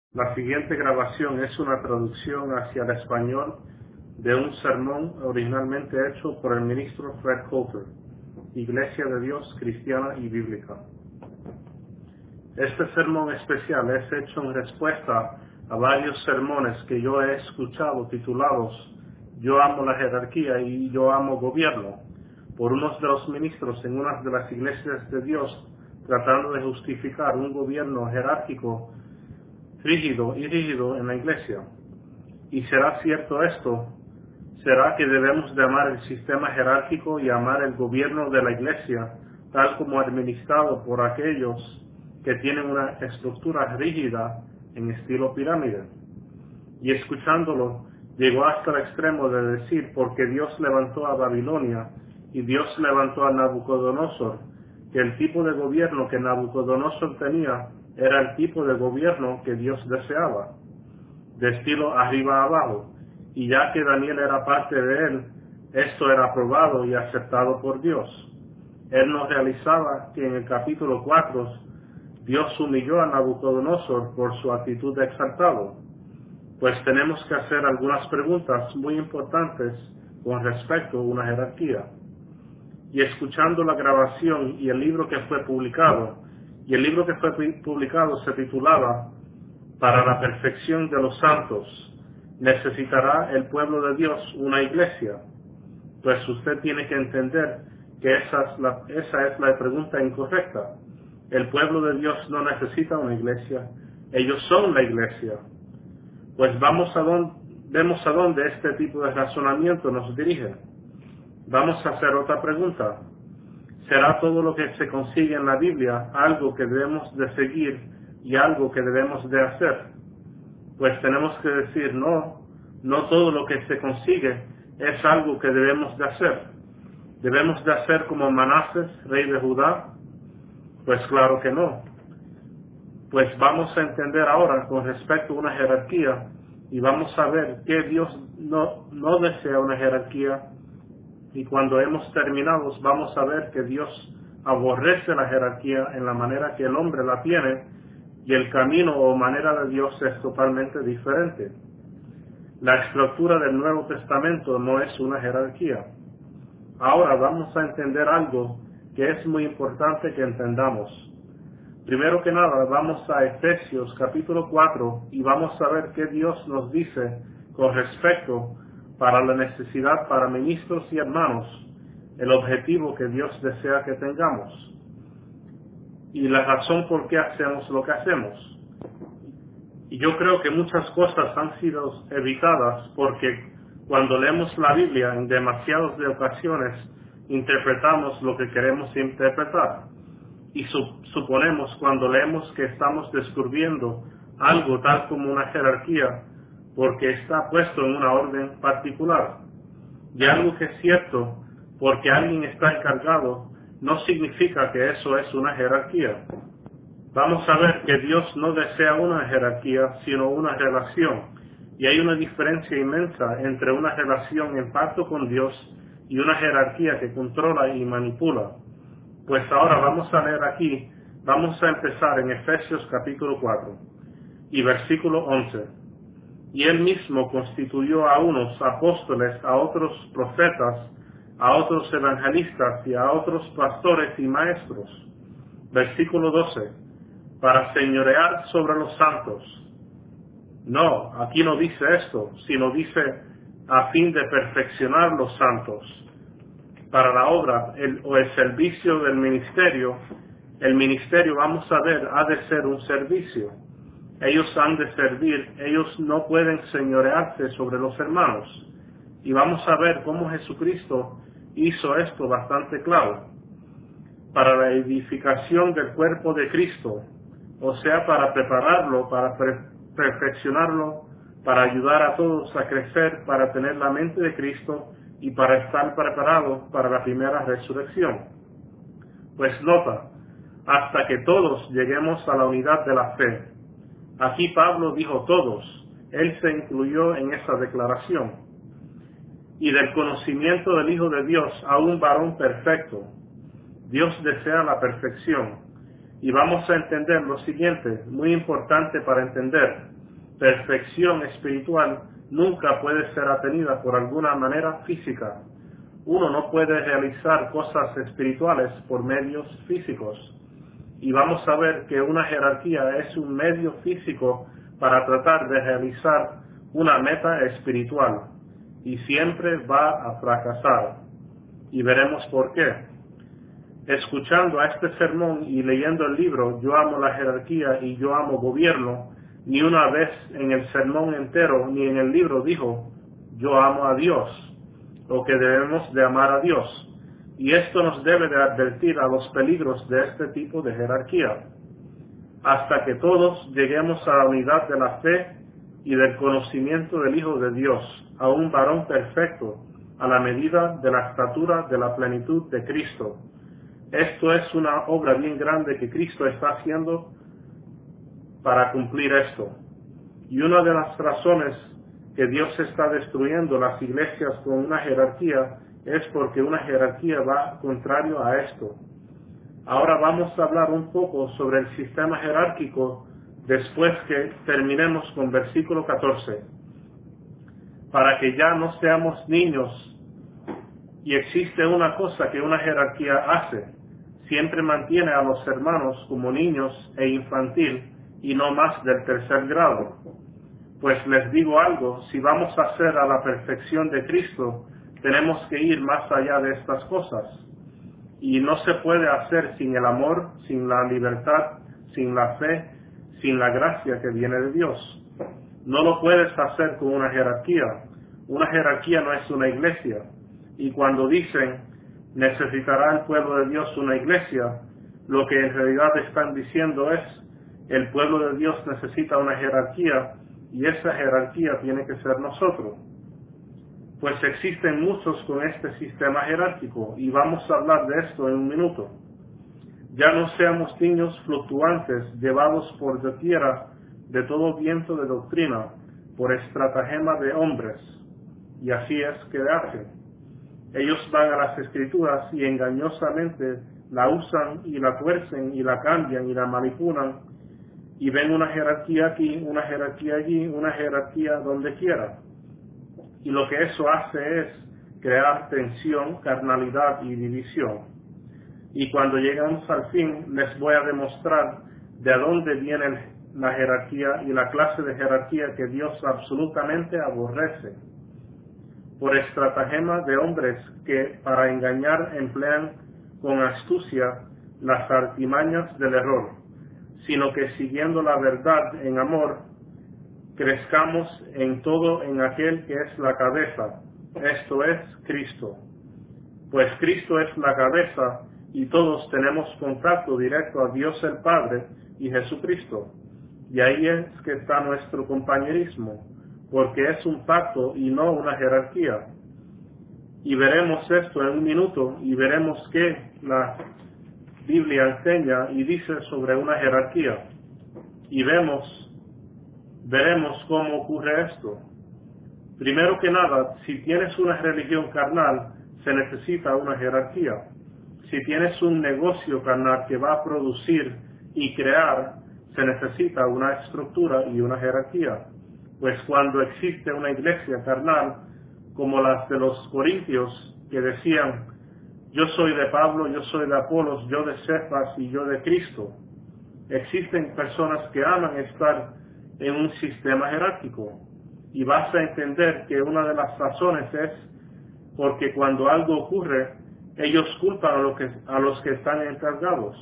La siguiente grabación es una traducción hacia el español de un sermón originalmente hecho por el ministro Fred Coulter, Iglesia de Dios Cristiana y Bíblica. Este sermón especial es hecho en respuesta a varios sermones que yo he escuchado titulados "Yo amo la jerarquía y yo amo gobierno", por unos de los ministros en una de las iglesias de Dios, tratando de justificar un gobierno jerárquico rígido en la iglesia. ¿Y será cierto esto? ¿Será que debemos de amar el sistema jerárquico y amar el gobierno de la iglesia tal como administrado por aquellos que tienen una estructura rígida en estilo pirámide? Y escuchándolo, llegó hasta el extremo de decir, porque Dios levantó a Babilonia y Dios levantó a Nabucodonosor, que el tipo de gobierno que Nabucodonosor tenía era el tipo de gobierno que Dios deseaba, de estilo arriba a abajo, y ya que Daniel era parte de él, esto era aprobado y aceptado por Dios. Él nos realizaba que en el capítulo 4, Dios humilló a Nabucodonosor por su actitud de exaltado. Pues tenemos que hacer algunas preguntas muy importantes con respecto a una jerarquía. Y escuchando la grabación y el libro que fue publicado, se titulaba "Para la perfección de los santos, ¿necesitará el pueblo de Dios una iglesia?". Pues usted tiene que entender que esa es la pregunta incorrecta. El pueblo de Dios no necesita una iglesia, ellos son la iglesia. Pues vemos a dónde este tipo de razonamiento nos dirige. Vamos a hacer otra pregunta. ¿Será todo lo que se consigue en la Biblia algo que debemos de seguir y algo que debemos de hacer? Pues tenemos que decir no todo lo que se consigue es algo que debemos de hacer. ¿Debemos de hacer como Manasés, rey de Judá? Pues claro que no. Pues vamos a entender ahora con respecto a una jerarquía y vamos a ver que Dios no desea una jerarquía, y cuando hemos terminado vamos a ver que Dios aborrece la jerarquía en la manera que el hombre la tiene, y el camino o manera de Dios es totalmente diferente. La estructura del Nuevo Testamento no es una jerarquía. Ahora vamos a entender algo que es muy importante que entendamos. Primero que nada, vamos a Efesios capítulo 4 y vamos a ver qué Dios nos dice con respecto para la necesidad para ministros y hermanos, el objetivo que Dios desea que tengamos y la razón por qué hacemos lo que hacemos. Y yo creo que muchas cosas han sido evitadas porque cuando leemos la Biblia en demasiadas de ocasiones interpretamos lo que queremos interpretar. Y suponemos cuando leemos que estamos descubriendo algo tal como una jerarquía porque está puesto en una orden particular. Y algo que es cierto porque alguien está encargado no significa que eso es una jerarquía. Vamos a ver que Dios no desea una jerarquía sino una relación, y hay una diferencia inmensa entre una relación en pacto con Dios y una jerarquía que controla y manipula. Pues ahora vamos a leer aquí, vamos a empezar en Efesios capítulo 4 y versículo 11. Y él mismo constituyó a unos apóstoles, a otros profetas, a otros evangelistas y a otros pastores y maestros. Versículo 12. Para señorear sobre los santos. No, aquí no dice esto, sino dice a fin de perfeccionar los santos. Para la obra o el servicio del ministerio, el ministerio, vamos a ver, ha de ser un servicio. Ellos han de servir, ellos no pueden señorearse sobre los hermanos. Y vamos a ver cómo Jesucristo hizo esto bastante claro. Para la edificación del cuerpo de Cristo, o sea, para prepararlo, para perfeccionarlo, para ayudar a todos a crecer, para tener la mente de Cristo y para estar preparado para la primera resurrección. Pues nota, hasta que todos lleguemos a la unidad de la fe. Aquí Pablo dijo todos, él se incluyó en esa declaración. Y del conocimiento del Hijo de Dios a un varón perfecto. Dios desea la perfección. Y vamos a entender lo siguiente, muy importante para entender. perfección espiritual nunca puede ser atenida por alguna manera física. Uno no puede realizar cosas espirituales por medios físicos. Y vamos a ver que una jerarquía es un medio físico para tratar de realizar una meta espiritual. Y siempre va a fracasar. Y veremos por qué. Escuchando a este sermón y leyendo el libro Yo amo la jerarquía y yo amo gobierno, ni una vez en el sermón entero ni en el libro dijo yo amo a Dios, o que debemos de amar a Dios. Y esto nos debe de advertir a los peligros de este tipo de jerarquía, hasta que todos lleguemos a la unidad de la fe y del conocimiento del Hijo de Dios, a un varón perfecto, a la medida de la estatura de la plenitud de Cristo. Esto es una obra bien grande que Cristo está haciendo para cumplir esto. Y una de las razones que Dios está destruyendo las iglesias con una jerarquía es porque una jerarquía va contrario a esto. Ahora vamos a hablar un poco sobre el sistema jerárquico después que terminemos con versículo 14. Para que ya no seamos niños, y existe una cosa que una jerarquía hace, siempre mantiene a los hermanos como niños e infantil y no más del tercer grado. Pues les digo algo, si vamos a ser a la perfección de Cristo, tenemos que ir más allá de estas cosas. Y no se puede hacer sin el amor, sin la libertad, sin la fe, sin la gracia que viene de Dios. No lo puedes hacer con una jerarquía. Una jerarquía no es una iglesia. Y cuando dicen, necesitará el pueblo de Dios una iglesia, lo que en realidad están diciendo es, el pueblo de Dios necesita una jerarquía, y esa jerarquía tiene que ser nosotros. Pues existen muchos con este sistema jerárquico, y vamos a hablar de esto en un minuto. Ya no seamos niños fluctuantes, llevados por doquiera de todo viento de doctrina, por estratagema de hombres, y así es que hacen. Ellos van a las Escrituras y engañosamente la usan y la tuercen y la cambian y la manipulan, y ven una jerarquía aquí, una jerarquía allí, una jerarquía donde quiera. Y lo que eso hace es crear tensión, carnalidad y división. Y cuando llegamos al fin, les voy a demostrar de dónde viene la jerarquía y la clase de jerarquía que Dios absolutamente aborrece. Por estratagema de hombres que para engañar emplean con astucia las artimañas del error, sino que siguiendo la verdad en amor, crezcamos en todo en aquel que es la cabeza, esto es Cristo. Pues Cristo es la cabeza y todos tenemos contacto directo a Dios el Padre y Jesucristo. Y ahí es que está nuestro compañerismo, porque es un pacto y no una jerarquía. Y veremos esto en un minuto y veremos qué la Biblia enseña y dice sobre una jerarquía. Y veremos cómo ocurre esto. Primero que nada, si tienes una religión carnal, se necesita una jerarquía. Si tienes un negocio carnal que va a producir y crear, se necesita una estructura y una jerarquía. Pues cuando existe una iglesia carnal, como las de los corintios, que decían, yo soy de Pablo, yo soy de Apolos, yo de Cefas y yo de Cristo. Existen personas que aman estar en un sistema jerárquico. Y vas a entender que una de las razones es porque cuando algo ocurre, ellos culpan a los que están encargados.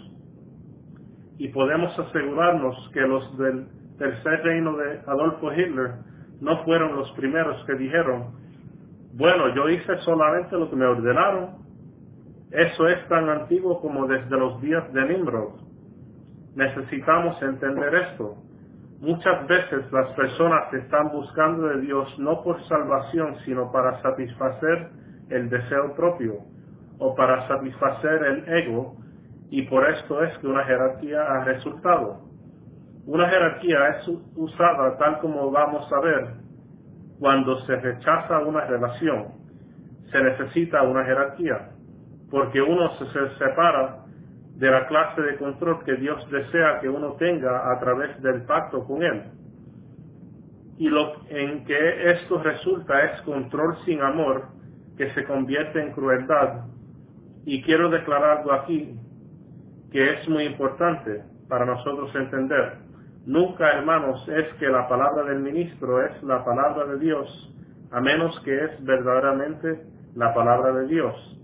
Y podemos asegurarnos que los del tercer reino de Adolfo Hitler no fueron los primeros que dijeron, bueno, yo hice solamente lo que me ordenaron. Eso es tan antiguo como desde los días de Nimrod. Necesitamos entender esto. Muchas veces las personas están buscando de Dios no por salvación, sino para satisfacer el deseo propio o para satisfacer el ego, y por esto es que una jerarquía ha resultado. Una jerarquía es usada tal como vamos a ver cuando se rechaza una relación. Se necesita una jerarquía, porque uno se separa de la clase de control que Dios desea que uno tenga a través del pacto con Él. Y lo en que esto resulta es control sin amor, que se convierte en crueldad. Y quiero declarar algo aquí, que es muy importante para nosotros entender. Nunca, hermanos, es que la palabra del ministro es la palabra de Dios, a menos que es verdaderamente la palabra de Dios.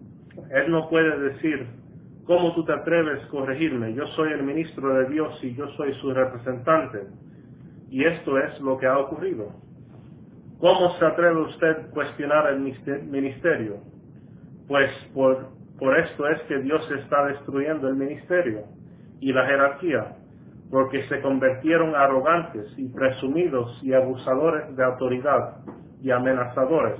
Él no puede decir, ¿cómo tú te atreves a corregirme? Yo soy el ministro de Dios y yo soy su representante. Y esto es lo que ha ocurrido. ¿Cómo se atreve usted a cuestionar el ministerio? Pues por esto es que Dios está destruyendo el ministerio y la jerarquía, porque se convirtieron arrogantes y presumidos y abusadores de autoridad y amenazadores.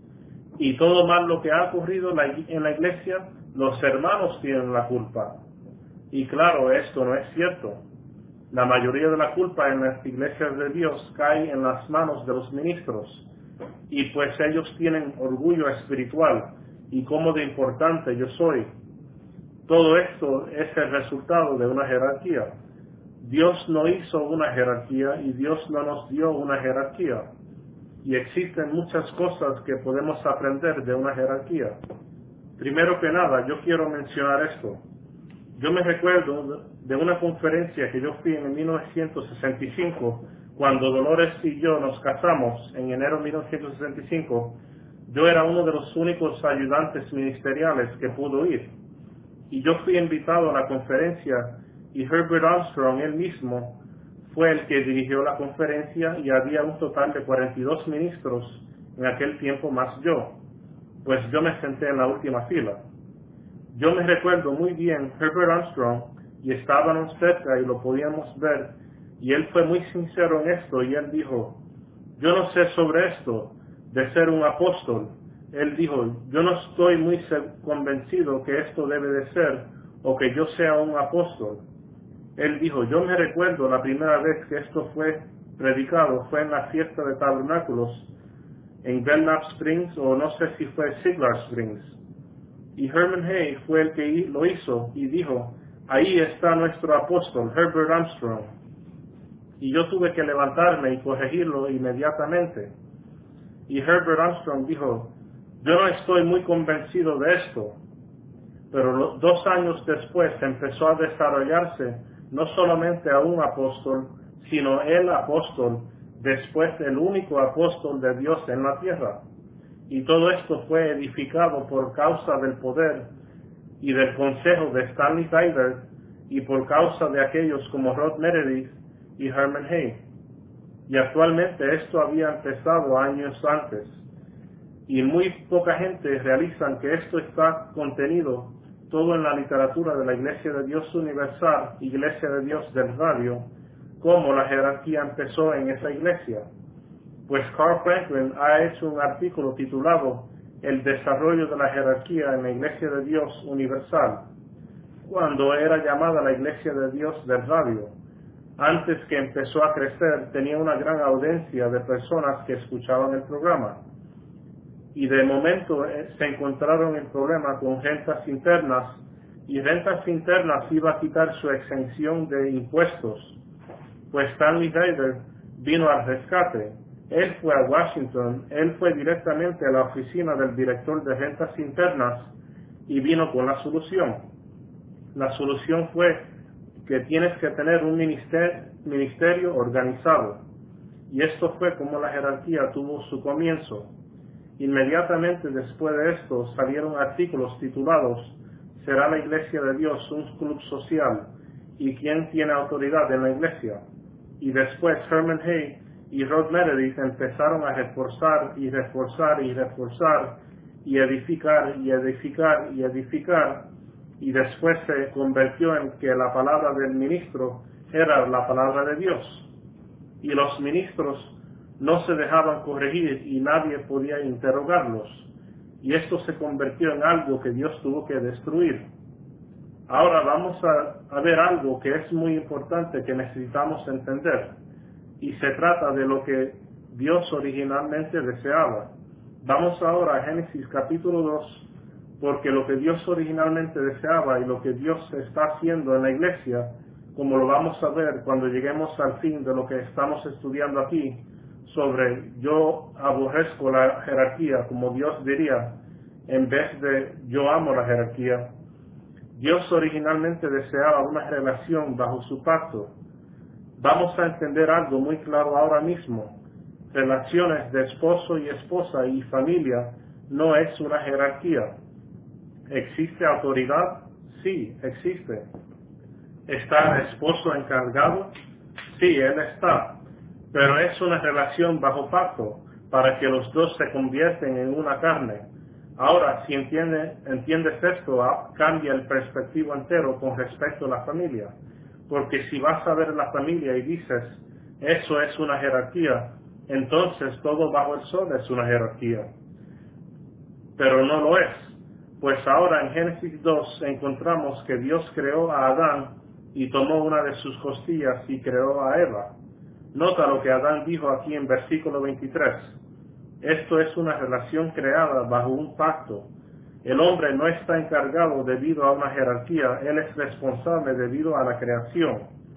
Y todo mal lo que ha ocurrido en la iglesia, los hermanos tienen la culpa. Y claro, esto no es cierto. La mayoría de la culpa en las iglesias de Dios cae en las manos de los ministros. Y pues ellos tienen orgullo espiritual y cómo de importante yo soy. Todo esto es el resultado de una jerarquía. Dios no hizo una jerarquía y Dios no nos dio una jerarquía. Y existen muchas cosas que podemos aprender de una jerarquía. Primero que nada, yo quiero mencionar esto. Yo me recuerdo de una conferencia que yo fui en 1965, cuando Dolores y yo nos casamos en enero de 1965. Yo era uno de los únicos ayudantes ministeriales que pudo ir. Y yo fui invitado a la conferencia y Herbert Armstrong, él mismo, fue el que dirigió la conferencia y había un total de 42 ministros en aquel tiempo más yo. Pues yo me senté en la última fila. Yo me recuerdo muy bien Herbert Armstrong y estábamos cerca y lo podíamos ver y él fue muy sincero en esto y él dijo, yo no sé sobre esto de ser un apóstol. Él dijo, yo no estoy muy convencido que esto debe de ser o que yo sea un apóstol. Él dijo, yo me recuerdo la primera vez que esto fue predicado, fue en la fiesta de tabernáculos en Belknap Springs o no sé si fue Siglar Springs. Y Herman Hay fue el que lo hizo y dijo, ahí está nuestro apóstol, Herbert Armstrong. Y yo tuve que levantarme y corregirlo inmediatamente. Y Herbert Armstrong dijo, yo no estoy muy convencido de esto. Pero 2 años después empezó a desarrollarse no solamente a un apóstol, sino el apóstol, después el único apóstol de Dios en la tierra. Y todo esto fue edificado por causa del poder y del consejo de Stanley Tyler y por causa de aquellos como Rod Meredith y Herman Hay. Y actualmente esto había empezado años antes. Y muy poca gente realizan que esto está contenido todo en la literatura de la Iglesia de Dios Universal, Iglesia de Dios del Radio, cómo la jerarquía empezó en esa iglesia. Pues Carl Franklin ha hecho un artículo titulado El desarrollo de la jerarquía en la Iglesia de Dios Universal, cuando era llamada la Iglesia de Dios del Radio. Antes que empezó a crecer, tenía una gran audiencia de personas que escuchaban el programa. Y de momento se encontraron en problema con rentas internas, y rentas internas iba a quitar su exención de impuestos. Pues Stanley Tyler vino al rescate. Él fue a Washington, él fue directamente a la oficina del director de rentas internas y vino con la solución. La solución fue que tienes que tener un ministerio organizado. Y esto fue como la jerarquía tuvo su comienzo. Inmediatamente después de esto salieron artículos titulados ¿Será la Iglesia de Dios un club social? ¿Y quién tiene autoridad en la iglesia? Y después Herman Hay y Rod Meredith empezaron a reforzar y reforzar y reforzar y edificar y edificar y edificar, y después se convirtió en que la palabra del ministro era la palabra de Dios. Y los ministros no se dejaban corregir y nadie podía interrogarlos. Y esto se convirtió en algo que Dios tuvo que destruir. Ahora vamos a ver algo que es muy importante que necesitamos entender. Y se trata de lo que Dios originalmente deseaba. Vamos ahora a Génesis capítulo 2, porque lo que Dios originalmente deseaba y lo que Dios está haciendo en la iglesia, como lo vamos a ver cuando lleguemos al fin de lo que estamos estudiando aquí, sobre yo aborrezco la jerarquía, como Dios diría, en vez de yo amo la jerarquía. Dios originalmente deseaba una relación bajo su pacto. Vamos a entender algo muy claro ahora mismo. Relaciones de esposo y esposa y familia no es una jerarquía. ¿Existe autoridad? Sí, existe. ¿Está el esposo encargado? Sí, él está. Pero es una relación bajo pacto, para que los dos se convierten en una carne. Ahora, si entiendes esto, cambia el perspectiva entero con respecto a la familia. Porque si vas a ver la familia y dices, eso es una jerarquía, entonces todo bajo el sol es una jerarquía. Pero no lo es. Pues ahora en Génesis 2 encontramos que Dios creó a Adán y tomó una de sus costillas y creó a Eva. Nota lo que Adán dijo aquí en versículo 23. Esto es una relación creada bajo un pacto. El hombre no está encargado debido a una jerarquía, él es responsable debido a la creación.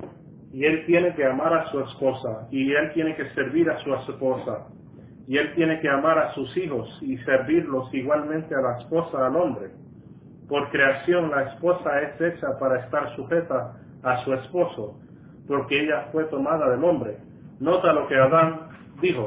Y él tiene que amar a su esposa, y él tiene que servir a su esposa, y él tiene que amar a sus hijos y servirlos igualmente a la esposa al hombre. Por creación la esposa es hecha para estar sujeta a su esposo, porque ella fue tomada del hombre. Nota lo que Adán dijo.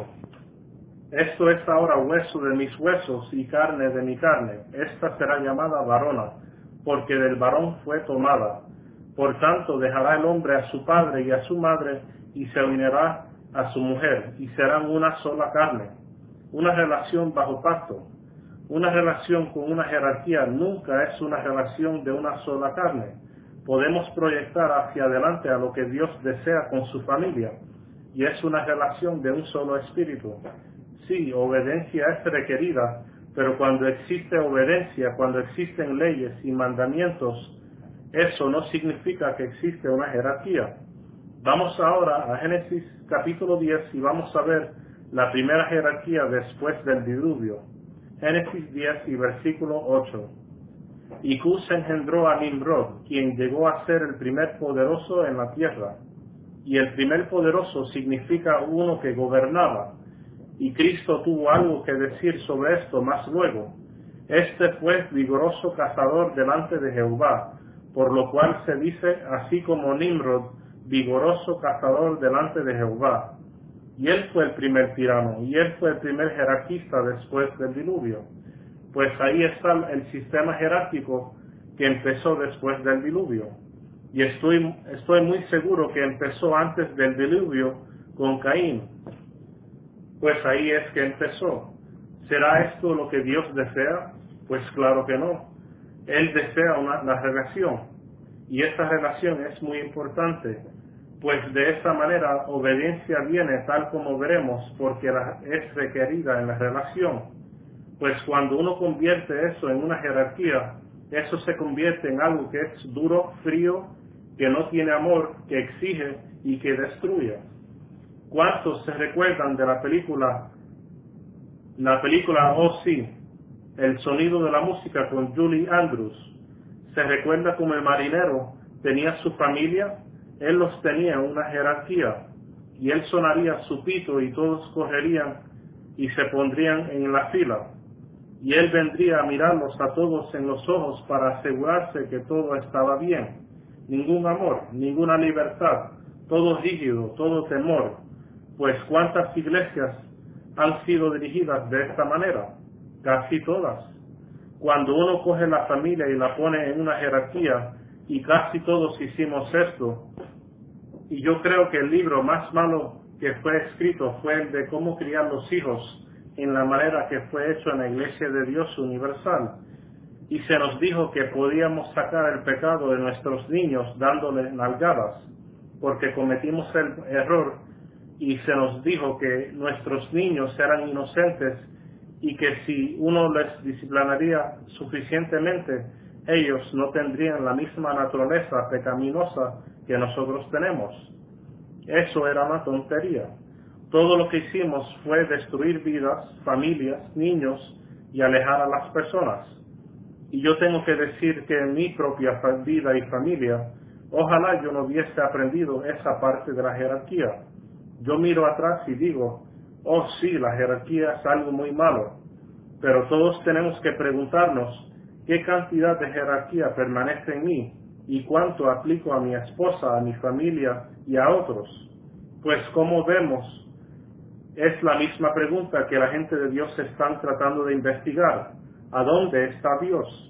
Esto es ahora hueso de mis huesos y carne de mi carne. Esta será llamada varona, porque del varón fue tomada. Por tanto, dejará el hombre a su padre y a su madre, y se unirá a su mujer, y serán una sola carne. Una relación bajo pacto. Una relación con una jerarquía nunca es una relación de una sola carne. Podemos proyectar hacia adelante a lo que Dios desea con su familia, y es una relación de un solo espíritu. Sí, obediencia es requerida, pero cuando existe obediencia, cuando existen leyes y mandamientos, eso no significa que existe una jerarquía. Vamos ahora a Génesis capítulo 10 y vamos a ver la primera jerarquía después del diluvio. Génesis 10 y versículo 8. Y Cus engendró a Nimrod, quien llegó a ser el primer poderoso en la tierra. Y el primer poderoso significa uno que gobernaba. Y Cristo tuvo algo que decir sobre esto más luego. Este fue vigoroso cazador delante de Jehová, por lo cual se dice así como Nimrod, vigoroso cazador delante de Jehová. Y él fue el primer tirano, y él fue el primer jerarquista después del diluvio. Pues ahí está el sistema jerárquico que empezó después del diluvio. Y estoy muy seguro que empezó antes del diluvio con Caín. Pues ahí es que empezó. ¿Será esto lo que Dios desea? Pues claro que no. Él desea la relación. Y esta relación es muy importante. Pues de esta manera obediencia viene tal como veremos, porque es requerida en la relación. Pues cuando uno convierte eso en una jerarquía, eso se convierte en algo que es duro, frío, que no tiene amor, que exige y que destruye. ¿Cuántos se recuerdan de la película Oh sí, el sonido de la música con Julie Andrews? ¿Se recuerda como el marinero tenía su familia? Él los tenía en una jerarquía, y él sonaría su pito y todos correrían y se pondrían en la fila. Y él vendría a mirarlos a todos en los ojos para asegurarse que todo estaba bien. Ningún amor, ninguna libertad, todo rígido, todo temor. Pues ¿cuántas iglesias han sido dirigidas de esta manera? Casi todas. Cuando uno coge la familia y la pone en una jerarquía, y casi todos hicimos esto, y yo creo que el libro más malo que fue escrito fue el de cómo criar los hijos en la manera que fue hecho en la Iglesia de Dios Universal. Y se nos dijo que podíamos sacar el pecado de nuestros niños dándole nalgadas, porque cometimos el error, y se nos dijo que nuestros niños eran inocentes y que si uno les disciplinaría suficientemente, ellos no tendrían la misma naturaleza pecaminosa que nosotros tenemos. Eso era una tontería. Todo lo que hicimos fue destruir vidas, familias, niños y alejar a las personas. Y yo tengo que decir que en mi propia vida y familia, ojalá yo no hubiese aprendido esa parte de la jerarquía. Yo miro atrás y digo, Oh sí, la jerarquía es algo muy malo, pero todos tenemos que preguntarnos qué cantidad de jerarquía permanece en mí y cuánto aplico a mi esposa, a mi familia y a otros. Pues como vemos, es la misma pregunta que la gente de Dios están tratando de investigar. ¿A dónde está Dios?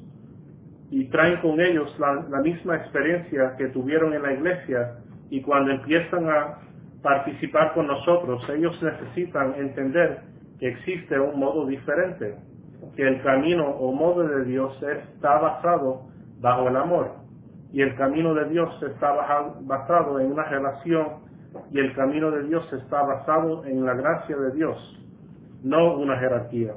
Y traen con ellos la misma experiencia que tuvieron en la iglesia, y cuando empiezan a participar con nosotros, ellos necesitan entender que existe un modo diferente, que el camino o modo de Dios está basado bajo el amor, y el camino de Dios está basado en una relación, y el camino de Dios está basado en la gracia de Dios, no una jerarquía.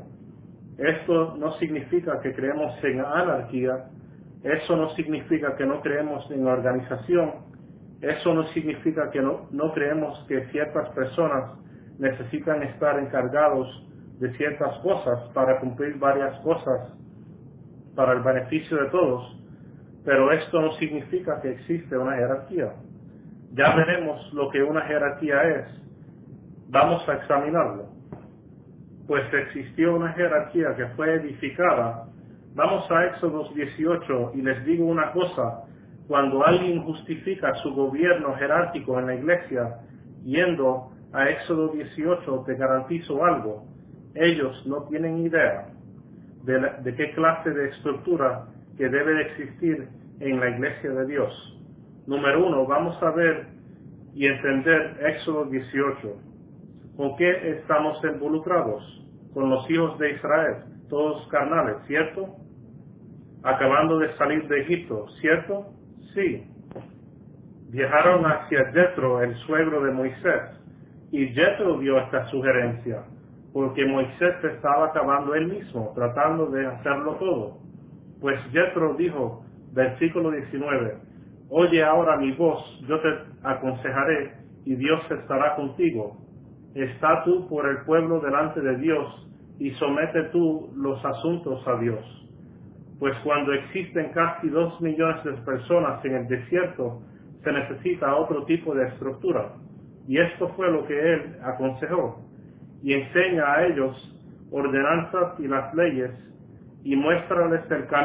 Esto no significa que creemos en anarquía, eso no significa que no creemos en organización, eso no significa que no creemos que ciertas personas necesitan estar encargados de ciertas cosas para cumplir varias cosas para el beneficio de todos, pero esto no significa que existe una jerarquía. Ya veremos lo que una jerarquía es. Vamos a examinarlo. Pues existió una jerarquía que fue edificada. Vamos a Éxodo 18 y les digo una cosa: cuando alguien justifica su gobierno jerárquico en la iglesia, yendo a Éxodo 18, te garantizo algo: ellos no tienen idea de qué clase de estructura que debe de existir en la iglesia de Dios. Número uno, vamos a ver y entender Éxodo 18. ¿Con qué estamos involucrados? Con los hijos de Israel, todos carnales, ¿cierto? Acabando de salir de Egipto, ¿cierto? Sí. Viajaron hacia Jethro, el suegro de Moisés, y Jethro dio esta sugerencia, porque Moisés estaba acabando él mismo, tratando de hacerlo todo. Pues Jethro dijo, versículo 19, oye ahora mi voz, yo te aconsejaré, y Dios estará contigo. Está tú por el pueblo delante de Dios, y somete tú los asuntos a Dios. Pues cuando existen casi 2 millones de personas en el desierto, se necesita otro tipo de estructura. Y esto fue lo que él aconsejó. Y enseña a ellos ordenanzas y las leyes, y muéstrales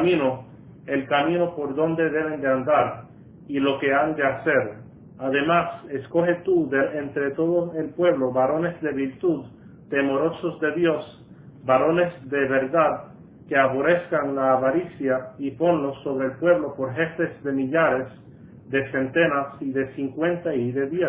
el camino por donde deben de andar, y lo que han de hacer. Además, escoge tú entre todo el pueblo varones de virtud, temorosos de Dios, varones de verdad, que aborrezcan la avaricia, y ponlos sobre el pueblo por jefes de millares, de centenas y de 50 y de 10.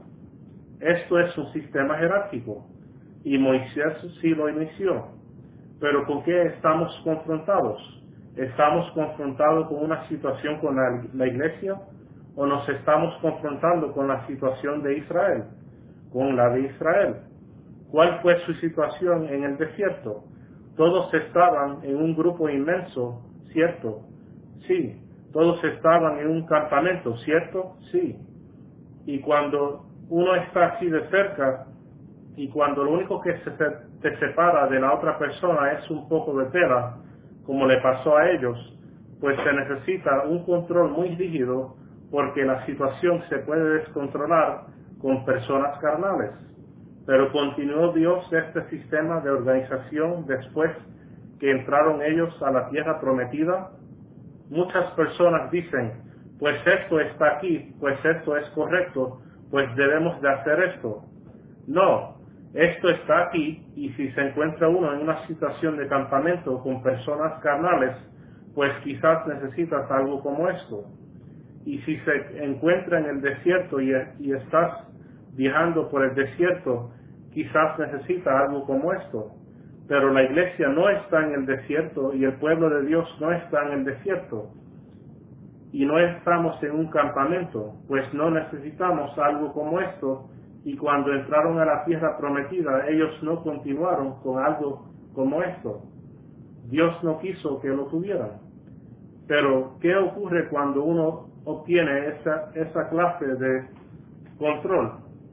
Esto es un sistema jerárquico, y Moisés sí lo inició. Pero ¿con qué estamos confrontados? ¿Estamos confrontados con una situación con la iglesia? ¿O nos estamos confrontando con la situación de Israel? Con la de Israel. ¿Cuál fue su situación en el desierto? Todos estaban en un grupo inmenso, ¿cierto? Sí. Todos estaban en un campamento, ¿cierto? Sí. Y cuando uno está así de cerca, y cuando lo único que te separa de la otra persona es un poco de tela, como le pasó a ellos, pues se necesita un control muy rígido, porque la situación se puede descontrolar con personas carnales. Pero continuó Dios este sistema de organización después que entraron ellos a la tierra prometida. Muchas personas dicen, pues esto está aquí, pues esto es correcto, pues debemos de hacer esto. No, esto está aquí, y si se encuentra uno en una situación de campamento con personas carnales, pues quizás necesitas algo como esto. Y si se encuentra en el desierto y estás viajando por el desierto, quizás necesita algo como esto. Pero la iglesia no está en el desierto, y el pueblo de Dios no está en el desierto. Y no estamos en un campamento, pues no necesitamos algo como esto. Y cuando entraron a la tierra prometida, ellos no continuaron con algo como esto. Dios no quiso que lo tuvieran. Pero, ¿qué ocurre cuando uno obtiene esa clase de control?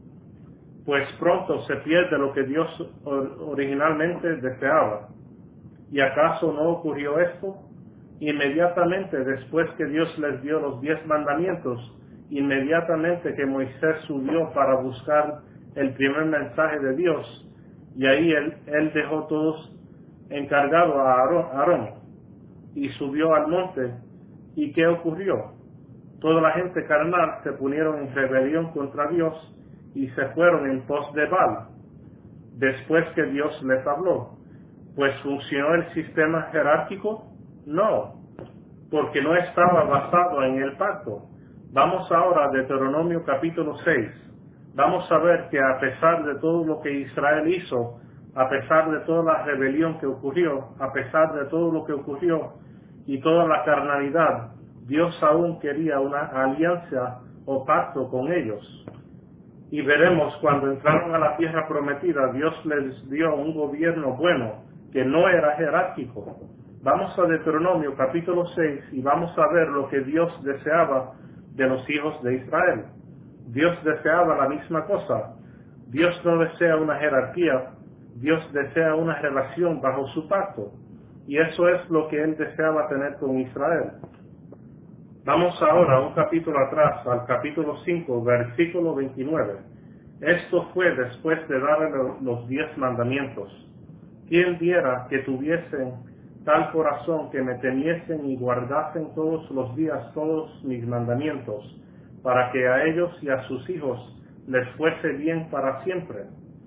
Pues pronto se pierde lo que Dios originalmente deseaba. ¿Y acaso no ocurrió esto? Inmediatamente después que Dios les dio los 10 mandamientos, inmediatamente que Moisés subió para buscar el primer mensaje de Dios, Y ahí él dejó todos encargados a Aarón y subió al monte. ¿Y qué ocurrió? Toda la gente carnal se pusieron en rebelión contra Dios y se fueron en pos de Baal, después que Dios les habló. Pues funcionó el sistema jerárquico, no, porque no estaba basado en el pacto. Vamos ahora a Deuteronomio capítulo 6. Vamos a ver que a pesar de todo lo que Israel hizo, a pesar de toda la rebelión que ocurrió, a pesar de todo lo que ocurrió y toda la carnalidad, Dios aún quería una alianza o pacto con ellos. Y veremos cuando entraron a la tierra prometida, Dios les dio un gobierno bueno, que no era jerárquico. Vamos a Deuteronomio capítulo 6 y vamos a ver lo que Dios deseaba de los hijos de Israel. Dios deseaba la misma cosa. Dios no desea una jerarquía, Dios desea una relación bajo su pacto. Y eso es lo que Él deseaba tener con Israel. Vamos ahora un capítulo atrás, al capítulo 5, versículo 29. Esto fue después de darle los 10 mandamientos. ¿Quién diera que tuviesen tal corazón que me temiesen y guardasen todos los días todos mis mandamientos, para que a ellos y a sus hijos les fuese bien para siempre?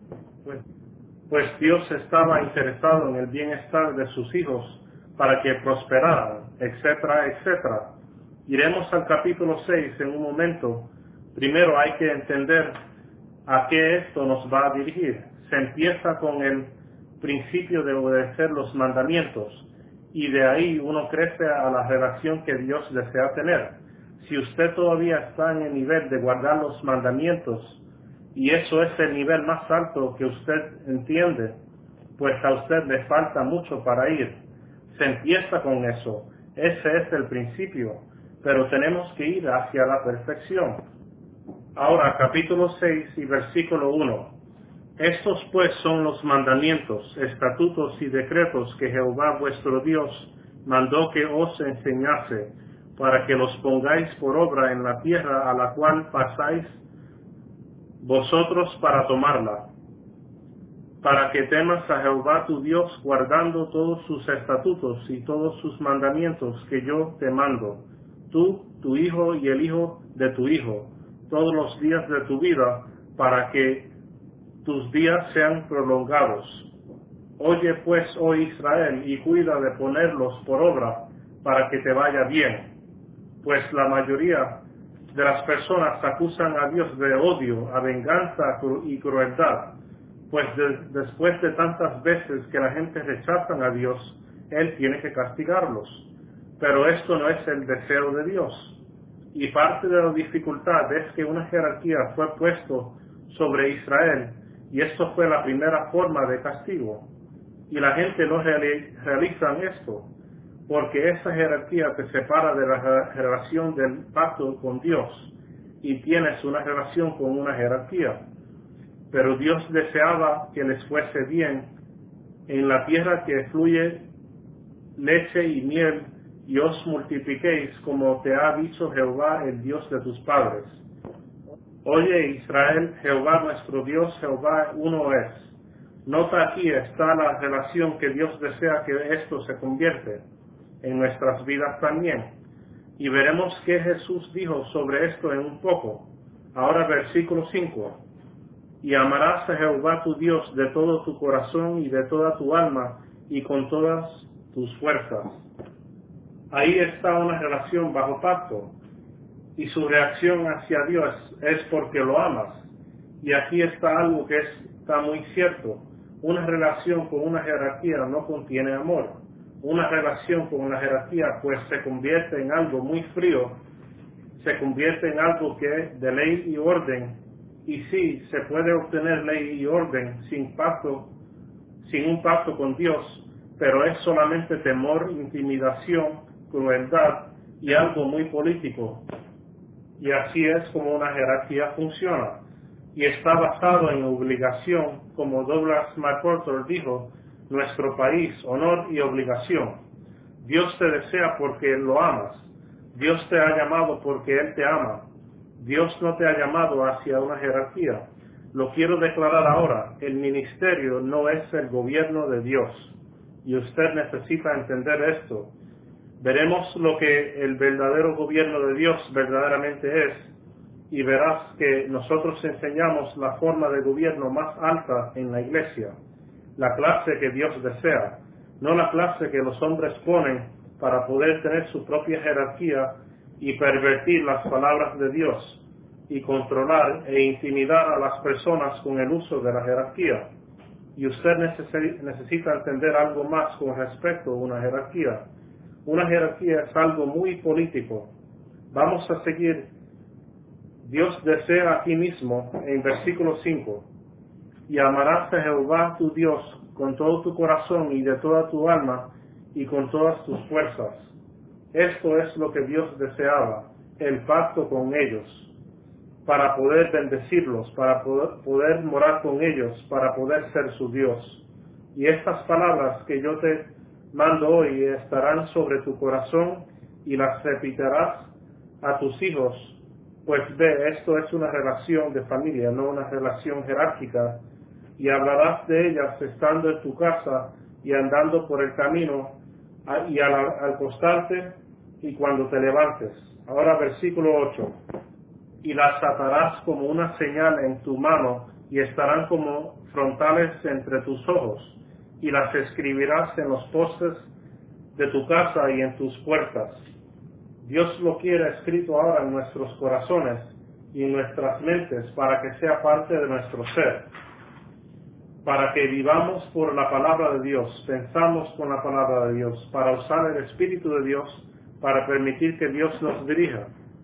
Pues Dios estaba interesado en el bienestar de sus hijos para que prosperaran, etcétera, etcétera. Iremos al capítulo 6 en un momento. Primero hay que entender a qué esto nos va a dirigir. Se empieza con el principio de obedecer los mandamientos y de ahí uno crece a la relación que Dios desea tener. Si usted todavía está en el nivel de guardar los mandamientos y eso es el nivel más alto que usted entiende, pues a usted le falta mucho para ir. Se empieza con eso. Ese es el principio, pero tenemos que ir hacia la perfección. Ahora, capítulo 6 y versículo 1. Estos pues son los mandamientos, estatutos y decretos que Jehová vuestro Dios mandó que os enseñase, para que los pongáis por obra en la tierra a la cual pasáis vosotros para tomarla, para que temas a Jehová tu Dios guardando todos sus estatutos y todos sus mandamientos que yo te mando, tú, tu hijo y el hijo de tu hijo, todos los días de tu vida, para que tus días sean prolongados. Oye pues, oh Israel, y cuida de ponerlos por obra, para que te vaya bien. Pues la mayoría de las personas acusan a Dios de odio, a venganza y crueldad, pues después de tantas veces que la gente rechaza a Dios, Él tiene que castigarlos. Pero esto no es el deseo de Dios. Y parte de la dificultad es que una jerarquía fue puesto sobre Israel, y esto fue la primera forma de castigo. Y la gente no realiza esto, porque esa jerarquía te separa de la relación del pacto con Dios, y tienes una relación con una jerarquía. Pero Dios deseaba que les fuese bien en la tierra que fluye leche y miel, y os multipliquéis como te ha dicho Jehová, el Dios de tus padres. Oye Israel, Jehová nuestro Dios, Jehová uno es. Nota aquí está la relación que Dios desea que esto se convierte en nuestras vidas también. Y veremos qué Jesús dijo sobre esto en un poco. Ahora versículo 5. Y amarás a Jehová tu Dios de todo tu corazón y de toda tu alma y con todas tus fuerzas. Ahí está una relación bajo pacto. Y su reacción hacia Dios es porque lo amas. Y aquí está algo que está muy cierto. Una relación con una jerarquía no contiene amor. Una relación con una jerarquía pues se convierte en algo muy frío, se convierte en algo que es de ley y orden. Y sí, se puede obtener ley y orden sin un pacto con Dios, pero es solamente temor, intimidación, crueldad y algo muy político. Y así es como una jerarquía funciona. Y está basado en obligación, como Douglas MacArthur dijo, nuestro país, honor y obligación. Dios te desea porque lo amas. Dios te ha llamado porque Él te ama. Dios no te ha llamado hacia una jerarquía. Lo quiero declarar ahora, el ministerio no es el gobierno de Dios, y usted necesita entender esto. Veremos lo que el verdadero gobierno de Dios verdaderamente es, y verás que nosotros enseñamos la forma de gobierno más alta en la iglesia, la clase que Dios desea, no la clase que los hombres ponen para poder tener su propia jerarquía y pervertir las palabras de Dios y controlar e intimidar a las personas con el uso de la jerarquía. Y usted necesita entender algo más con respecto a una jerarquía. Una jerarquía es algo muy político. Vamos a seguir. Dios desea aquí mismo, en versículo 5, y amarás a Jehová tu Dios con todo tu corazón y de toda tu alma y con todas tus fuerzas. Esto es lo que Dios deseaba, el pacto con ellos, para poder bendecirlos, para poder morar con ellos, para poder ser su Dios. Y estas palabras que yo te mando hoy estarán sobre tu corazón y las repetirás a tus hijos. Pues ve, esto es una relación de familia, no una relación jerárquica, y hablarás de ellas estando en tu casa y andando por el camino y al acostarte y cuando te levantes. Ahora versículo 8. Y las atarás como una señal en tu mano y estarán como frontales entre tus ojos, y las escribirás en los postes de tu casa y en tus puertas. Dios lo quiere escrito ahora en nuestros corazones y en nuestras mentes para que sea parte de nuestro ser, para que vivamos por la palabra de Dios, pensamos con la palabra de Dios, para usar el Espíritu de Dios, para permitir que Dios nos dirija.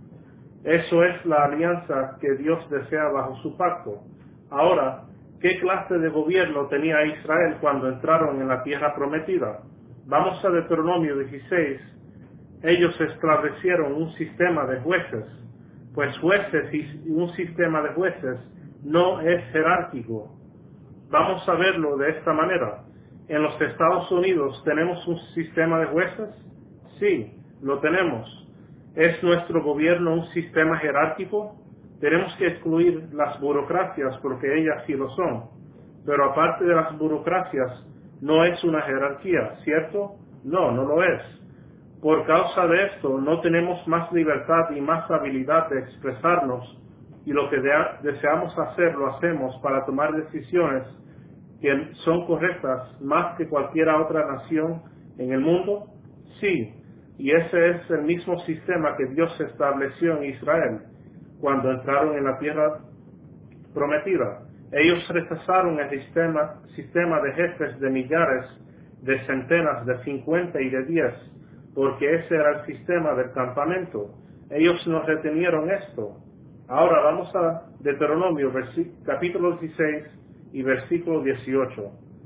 Eso es la alianza que Dios desea bajo su pacto. Ahora, ¿qué clase de gobierno tenía Israel cuando entraron en la tierra prometida? Vamos a Deuteronomio 16. Ellos establecieron un sistema de jueces, pues jueces y un sistema de jueces no es jerárquico. Vamos a verlo de esta manera. ¿En los Estados Unidos tenemos un sistema de jueces? Sí, lo tenemos. ¿Es nuestro gobierno un sistema jerárquico? Tenemos que excluir las burocracias porque ellas sí lo son. Pero aparte de las burocracias, no es una jerarquía, ¿cierto? No, no lo es. Por causa de esto, no tenemos más libertad y más habilidad de expresarnos, y lo que deseamos hacer lo hacemos para tomar decisiones que son correctas más que cualquier otra nación en el mundo. Sí, y ese es el mismo sistema que Dios estableció en Israel cuando entraron en la tierra prometida. Ellos rechazaron el sistema de jefes de millares, de centenas, de 50 y de 10, porque ese era el sistema del campamento. Ellos no retenieron esto. Ahora vamos a Deuteronomio capítulo 16 y versículo 18.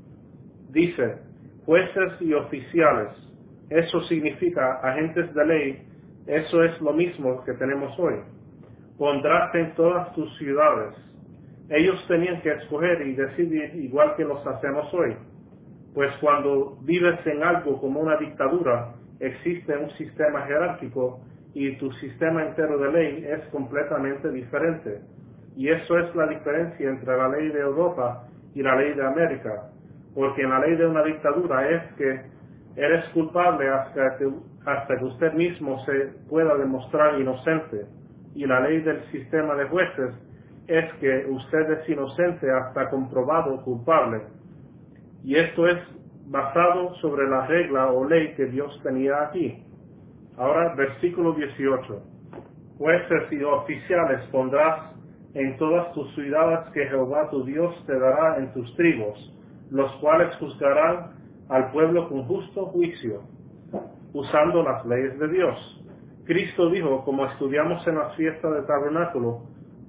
Dice, jueces y oficiales. Eso significa agentes de ley. Eso es lo mismo que tenemos hoy. Pondrás en todas tus ciudades. Ellos tenían que escoger y decidir igual que los hacemos hoy. Pues cuando vives en algo como una dictadura, existe un sistema jerárquico y tu sistema entero de ley es completamente diferente. Y eso es la diferencia entre la ley de Europa y la ley de América. Porque en la ley de una dictadura es que eres culpable hasta que usted mismo se pueda demostrar inocente. Y la ley del sistema de jueces es que usted es inocente hasta comprobado culpable. Y esto es basado sobre la regla o ley que Dios tenía aquí. Ahora, versículo 18. Jueces y oficiales pondrás en todas tus ciudades que Jehová tu Dios te dará en tus tribus, los cuales juzgarán al pueblo con justo juicio, usando las leyes de Dios. Cristo dijo, como estudiamos en la fiesta de tabernáculo,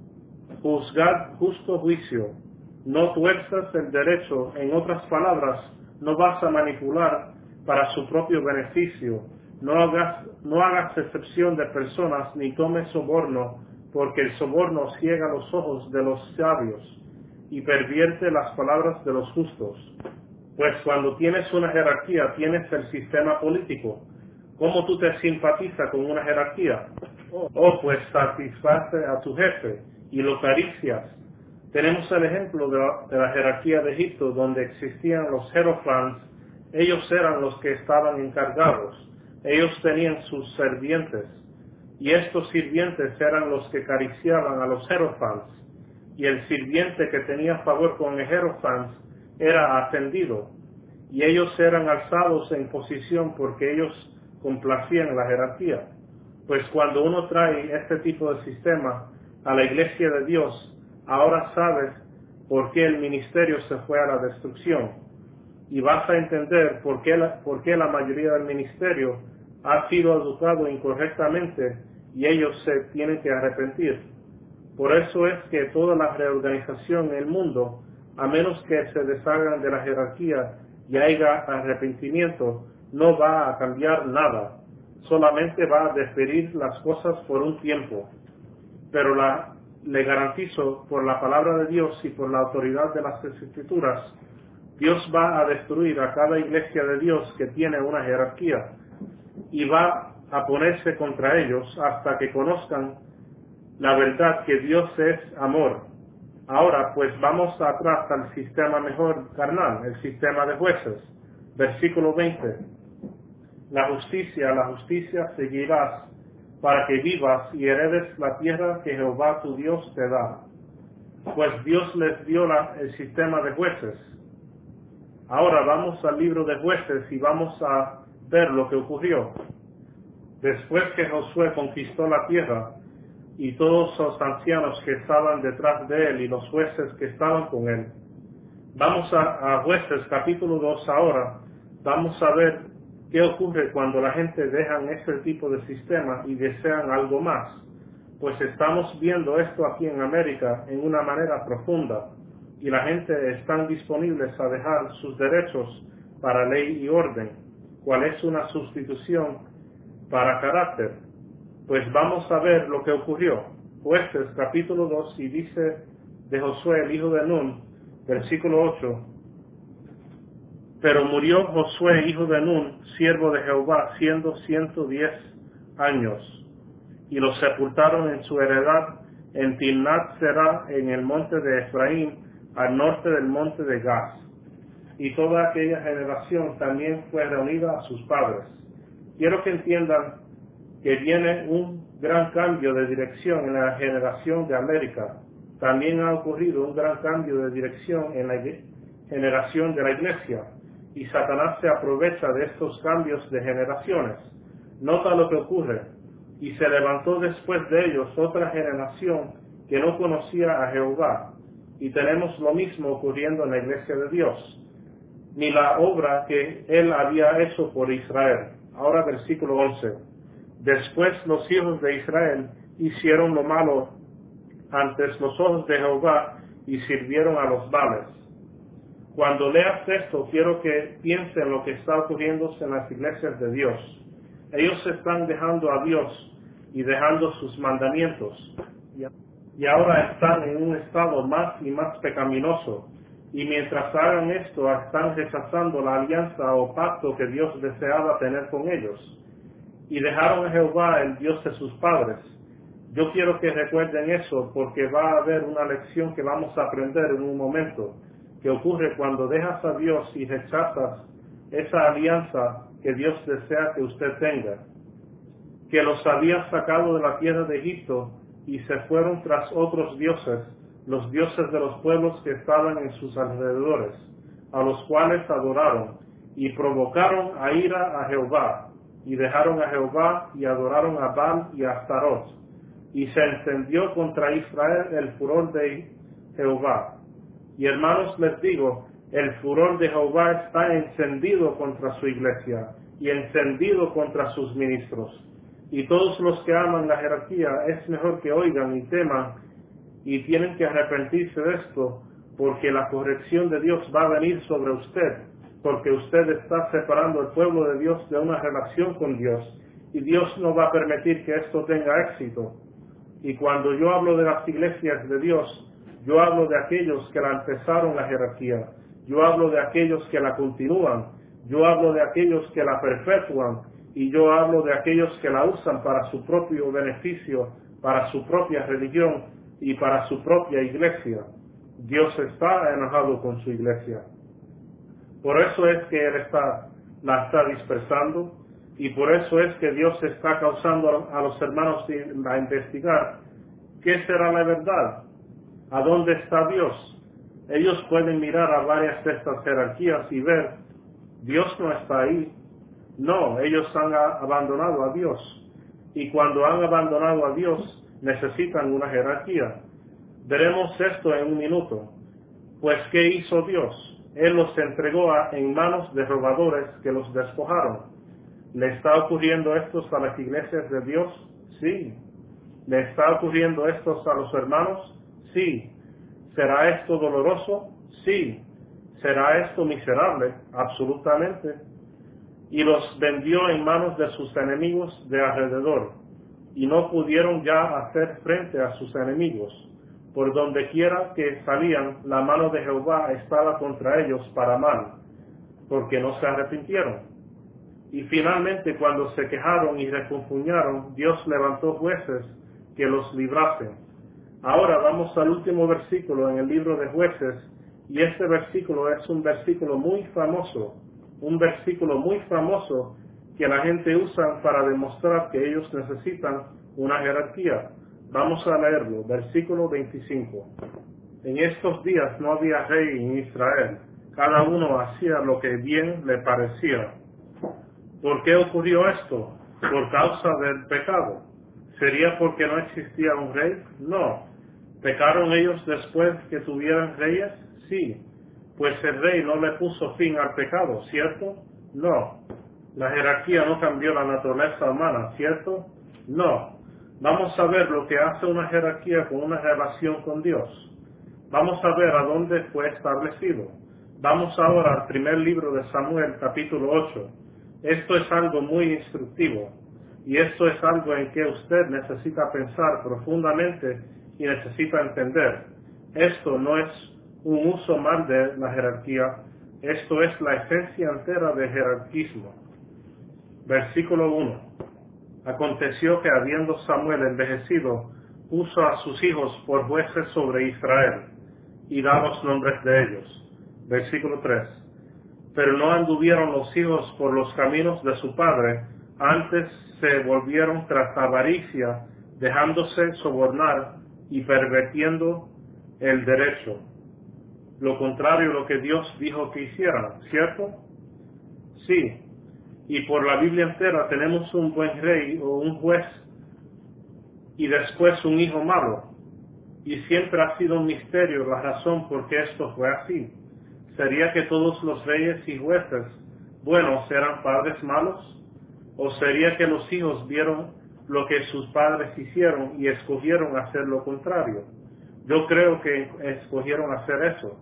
juzgad justo juicio, no tuerzas el derecho. En otras palabras, no vas a manipular para su propio beneficio, no hagas excepción de personas ni tomes soborno, porque el soborno ciega los ojos de los sabios y pervierte las palabras de los justos. Pues cuando tienes una jerarquía, tienes el sistema político. ¿Cómo tú te simpatizas con una jerarquía? Pues satisface a tu jefe y lo acaricias. Tenemos el ejemplo de la jerarquía de Egipto, donde existían los jerofans. Ellos eran los que estaban encargados. Ellos tenían sus sirvientes, y estos sirvientes eran los que acariciaban a los jerofans, y el sirviente que tenía favor con el jerofans era ascendido, y ellos eran alzados en posición porque ellos complacían la jerarquía. Pues cuando uno trae este tipo de sistema a la iglesia de Dios, ahora sabes por qué el ministerio se fue a la destrucción, y vas a entender por qué la mayoría del ministerio ha sido educado incorrectamente y ellos se tienen que arrepentir. Por eso es que toda la reorganización en el mundo, a menos que se deshagan de la jerarquía y haya arrepentimiento, no va a cambiar nada, solamente va a deferir las cosas por un tiempo. Pero le garantizo por la palabra de Dios y por la autoridad de las Escrituras, Dios va a destruir a cada iglesia de Dios que tiene una jerarquía y va a ponerse contra ellos hasta que conozcan la verdad que Dios es amor. Ahora pues vamos atrás al sistema mejor carnal, el sistema de jueces. Versículo 20. La justicia seguirás para que vivas y heredes la tierra que Jehová tu Dios te da. Pues Dios les dio el sistema de jueces. Ahora vamos al libro de Jueces y vamos a ver lo que ocurrió. Después que Josué conquistó la tierra, y todos los ancianos que estaban detrás de él y los jueces que estaban con él. Vamos a Jueces capítulo 2 ahora. Vamos a ver qué ocurre cuando la gente dejan ese tipo de sistema y desean algo más. Pues estamos viendo esto aquí en América en una manera profunda, y la gente están disponibles a dejar sus derechos para ley y orden, cual es una sustitución para carácter. Pues vamos a ver lo que ocurrió. Jueces capítulo 2, y dice de Josué el hijo de Nun, versículo 8. Pero murió Josué hijo de Nun, siervo de Jehová, siendo 110 años, y lo sepultaron en su heredad en Timnat Será, en el monte de Efraín, al norte del monte de Gaz. Y toda aquella generación también fue reunida a sus padres. Quiero que entiendan que viene un gran cambio de dirección en la generación de América. También ha ocurrido un gran cambio de dirección en la generación de la iglesia, y Satanás se aprovecha de estos cambios de generaciones. Nota lo que ocurre. Y se levantó después de ellos otra generación que no conocía a Jehová. Y tenemos lo mismo ocurriendo en la iglesia de Dios, ni la obra que él había hecho por Israel. Ahora versículo 11. Después los hijos de Israel hicieron lo malo ante los ojos de Jehová y sirvieron a los Baales. Cuando leas esto, quiero que piensen lo que está ocurriendo en las iglesias de Dios. Ellos están dejando a Dios y dejando sus mandamientos, y ahora están en un estado más y más pecaminoso, y mientras hagan esto están rechazando la alianza o pacto que Dios deseaba tener con ellos, y dejaron a Jehová, el Dios de sus padres. Yo quiero que recuerden eso, porque va a haber una lección que vamos a aprender en un momento, que ocurre cuando dejas a Dios y rechazas esa alianza que Dios desea que usted tenga, que los había sacado de la tierra de Egipto y se fueron tras otros dioses, los dioses de los pueblos que estaban en sus alrededores, a los cuales adoraron, y provocaron a ira a Jehová, y dejaron a Jehová y adoraron a Baal y a Astarot, y se encendió contra Israel el furor de Jehová. Y hermanos, les digo, el furor de Jehová está encendido contra su iglesia y encendido contra sus ministros. Y todos los que aman la jerarquía es mejor que oigan y teman, y tienen que arrepentirse de esto, porque la corrección de Dios va a venir sobre usted, porque usted está separando al pueblo de Dios de una relación con Dios, y Dios no va a permitir que esto tenga éxito. Y cuando yo hablo de las iglesias de Dios, yo hablo de aquellos que la empezaron la jerarquía, yo hablo de aquellos que la continúan, yo hablo de aquellos que la perpetúan, y yo hablo de aquellos que la usan para su propio beneficio, para su propia religión y para su propia iglesia. Dios está enojado con su iglesia. Por eso es que Él la está dispersando, y por eso es que Dios está causando a los hermanos a investigar qué será la verdad, a dónde está Dios. Ellos pueden mirar a varias de estas jerarquías y ver, Dios no está ahí. No, ellos han abandonado a Dios. Y cuando han abandonado a Dios, necesitan una jerarquía. Veremos esto en un minuto. Pues, ¿qué hizo Dios? Él los entregó en manos de robadores que los despojaron. ¿Le está ocurriendo esto a las iglesias de Dios? Sí. ¿Le está ocurriendo esto a los hermanos? Sí. ¿Será esto doloroso? Sí. ¿Será esto miserable? Absolutamente. Y los vendió en manos de sus enemigos de alrededor, y no pudieron ya hacer frente a sus enemigos. Por donde quiera que salían, la mano de Jehová estaba contra ellos para mal, porque no se arrepintieron. Y finalmente, cuando se quejaron y refunfuñaron, Dios levantó jueces que los librasen. Ahora vamos al último versículo en el libro de Jueces, y este versículo es un versículo muy famoso que la gente usa para demostrar que ellos necesitan una jerarquía. Vamos a leerlo, versículo 25. En estos días no había rey en Israel, cada uno hacía lo que bien le parecía. ¿Por qué ocurrió esto? Por causa del pecado. ¿Sería porque no existía un rey? No. ¿Pecaron ellos después que tuvieran reyes? Sí. Pues el rey no le puso fin al pecado, ¿cierto? No. La jerarquía no cambió la naturaleza humana, ¿cierto? No. Vamos a ver lo que hace una jerarquía con una relación con Dios. Vamos a ver a dónde fue establecido. Vamos ahora al primer libro de Samuel, capítulo 8. Esto es algo muy instructivo, y esto es algo en que usted necesita pensar profundamente y necesita entender. Esto no es un uso mal de la jerarquía, esto es la esencia entera del jerarquismo. Versículo 1. Aconteció que habiendo Samuel envejecido, puso a sus hijos por jueces sobre Israel, y da los nombres de ellos. Versículo 3. Pero no anduvieron los hijos por los caminos de su padre, antes se volvieron tras avaricia, dejándose sobornar y pervirtiendo el derecho. Lo contrario a lo que Dios dijo que hicieran, ¿cierto? Sí. Y por la Biblia entera tenemos un buen rey o un juez y después un hijo malo. Y siempre ha sido un misterio la razón por qué esto fue así. ¿Sería que todos los reyes y jueces buenos eran padres malos? ¿O sería que los hijos vieron lo que sus padres hicieron y escogieron hacer lo contrario? Yo creo que escogieron hacer eso.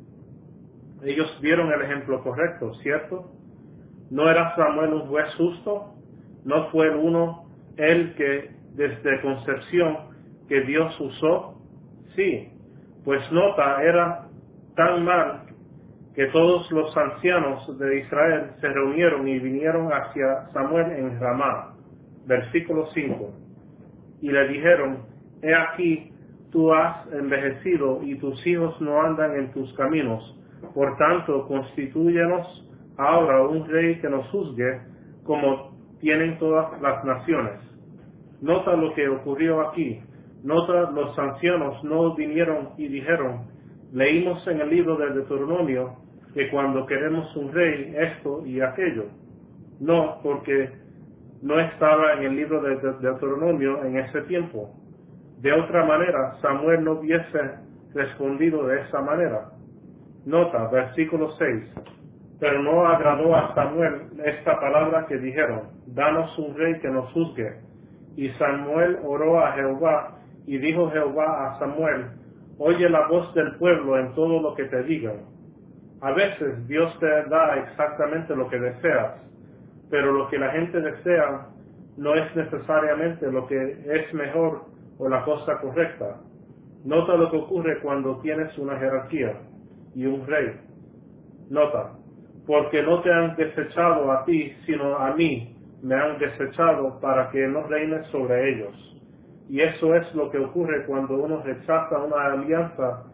Ellos vieron el ejemplo correcto, ¿cierto? ¿No era Samuel un juez justo? ¿No fue él que desde concepción que Dios usó? Sí, pues nota, era tan mal que todos los ancianos de Israel se reunieron y vinieron hacia Samuel en Ramá. Versículo 5. Y le dijeron, he aquí, tú has envejecido y tus hijos no andan en tus caminos. Por tanto, constitúyenos ahora un rey que nos juzgue como tienen todas las naciones. Nota lo que ocurrió aquí. Nota, los ancianos no vinieron y dijeron, leímos en el libro del Deuteronomio que cuando queremos un rey, esto y aquello. No, porque no estaba en el libro del Deuteronomio en ese tiempo. De otra manera, Samuel no hubiese respondido de esa manera. Nota, versículo 6. Pero no agradó a Samuel esta palabra que dijeron, danos un rey que nos juzgue. Y Samuel oró a Jehová, y dijo Jehová a Samuel, oye la voz del pueblo en todo lo que te digan. A veces Dios te da exactamente lo que deseas, pero lo que la gente desea no es necesariamente lo que es mejor o la cosa correcta. Nota lo que ocurre cuando tienes una jerarquía y un rey. Nota, porque no te han desechado a ti, sino a mí me han desechado para que no reines sobre ellos. Y eso es lo que ocurre cuando uno rechaza una alianza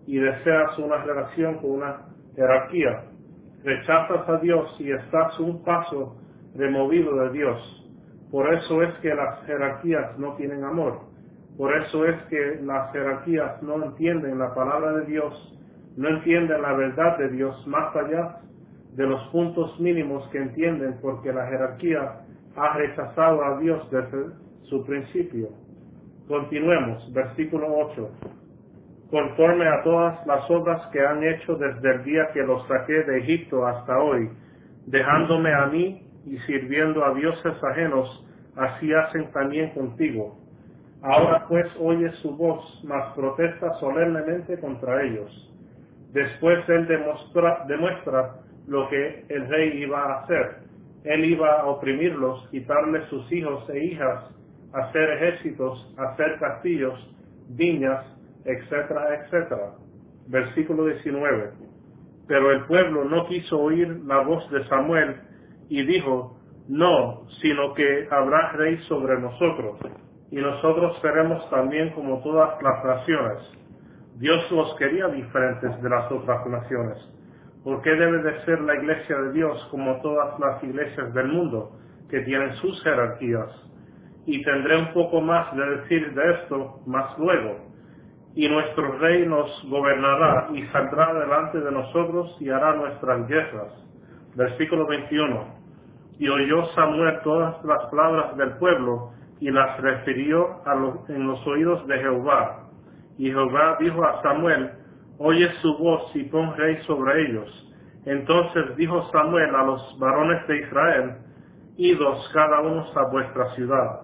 y deseas una relación con una jerarquía. Rechazas a Dios y estás un paso removido de Dios. Por eso es que las jerarquías no tienen amor. Por eso es que las jerarquías no entienden la palabra de Dios, no entienden la verdad de Dios más allá de los puntos mínimos que entienden, porque la jerarquía ha rechazado a Dios desde su principio. Continuemos, versículo 8. Conforme a todas las obras que han hecho desde el día que los saqué de Egipto hasta hoy, dejándome a mí y sirviendo a dioses ajenos, así hacen también contigo. Ahora pues oye su voz, mas protesta solemnemente contra ellos. Después él demuestra lo que el rey iba a hacer. Él iba a oprimirlos, quitarles sus hijos e hijas, hacer ejércitos, hacer castillos, viñas, etcétera, etcétera. Versículo 19. Pero el pueblo no quiso oír la voz de Samuel y dijo, no, sino que habrá rey sobre nosotros, y nosotros seremos también como todas las naciones. Dios los quería diferentes de las otras naciones. ¿Por qué debe de ser la iglesia de Dios como todas las iglesias del mundo, que tienen sus jerarquías? Y tendré un poco más de decir de esto más luego. Y nuestro rey nos gobernará y saldrá delante de nosotros y hará nuestras guerras. Versículo 21. Y oyó Samuel todas las palabras del pueblo y las refirió en los oídos de Jehová. Y Jehová dijo a Samuel, oye su voz y pon rey sobre ellos. Entonces dijo Samuel a los varones de Israel, idos cada uno a vuestra ciudad.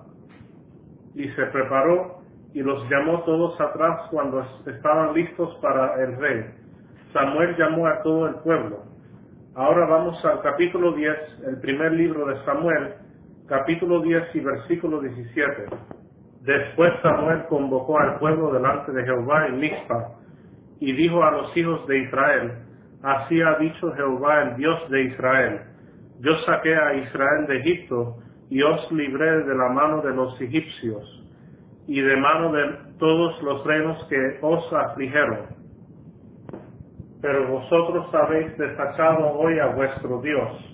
Y se preparó y los llamó todos atrás cuando estaban listos para el rey. Samuel llamó a todo el pueblo. Ahora vamos al capítulo 10, el primer libro de Samuel, capítulo 10 y versículo 17. Después Samuel convocó al pueblo delante de Jehová en Mizpa, y dijo a los hijos de Israel, así ha dicho Jehová el Dios de Israel, yo saqué a Israel de Egipto, y os libré de la mano de los egipcios, y de mano de todos los reinos que os afligieron. Pero vosotros habéis desechado hoy a vuestro Dios.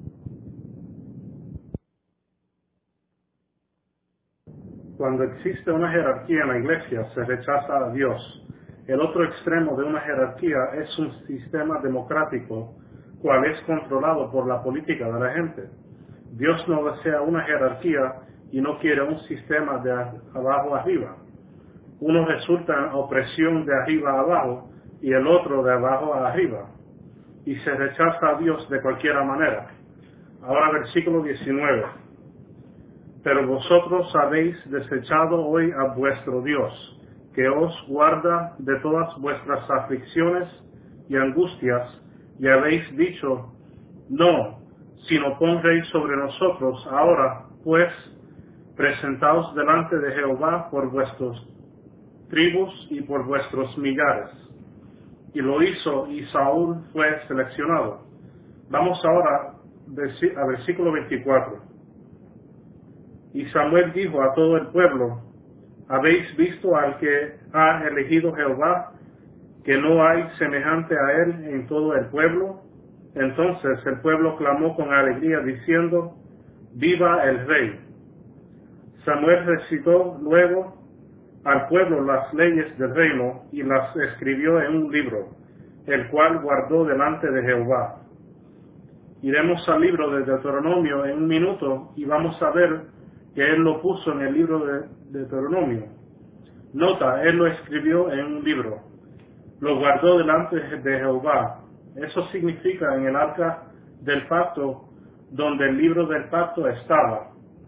Cuando existe una jerarquía en la iglesia, se rechaza a Dios. El otro extremo de una jerarquía es un sistema democrático, cual es controlado por la política de la gente. Dios no desea una jerarquía y no quiere un sistema de abajo a arriba. Uno resulta en opresión de arriba a abajo y el otro de abajo a arriba. Y se rechaza a Dios de cualquier manera. Ahora versículo 19. Pero vosotros habéis desechado hoy a vuestro Dios, que os guarda de todas vuestras aflicciones y angustias, y habéis dicho, no, sino pon rey sobre nosotros. Ahora, pues, presentaos delante de Jehová por vuestros tribus y por vuestros millares. Y lo hizo, y Saúl fue seleccionado. Vamos ahora a versículo 24. Y Samuel dijo a todo el pueblo, ¿habéis visto al que ha elegido Jehová, que no hay semejante a él en todo el pueblo? Entonces el pueblo clamó con alegría diciendo, ¡viva el rey! Samuel recitó luego al pueblo las leyes del reino y las escribió en un libro, el cual guardó delante de Jehová. Iremos al libro de Deuteronomio en un minuto y vamos a ver que él lo puso en el libro de Deuteronomio. Nota, él lo escribió en un libro. Lo guardó delante de Jehová. Eso significa en el arca del pacto, donde el libro del pacto estaba.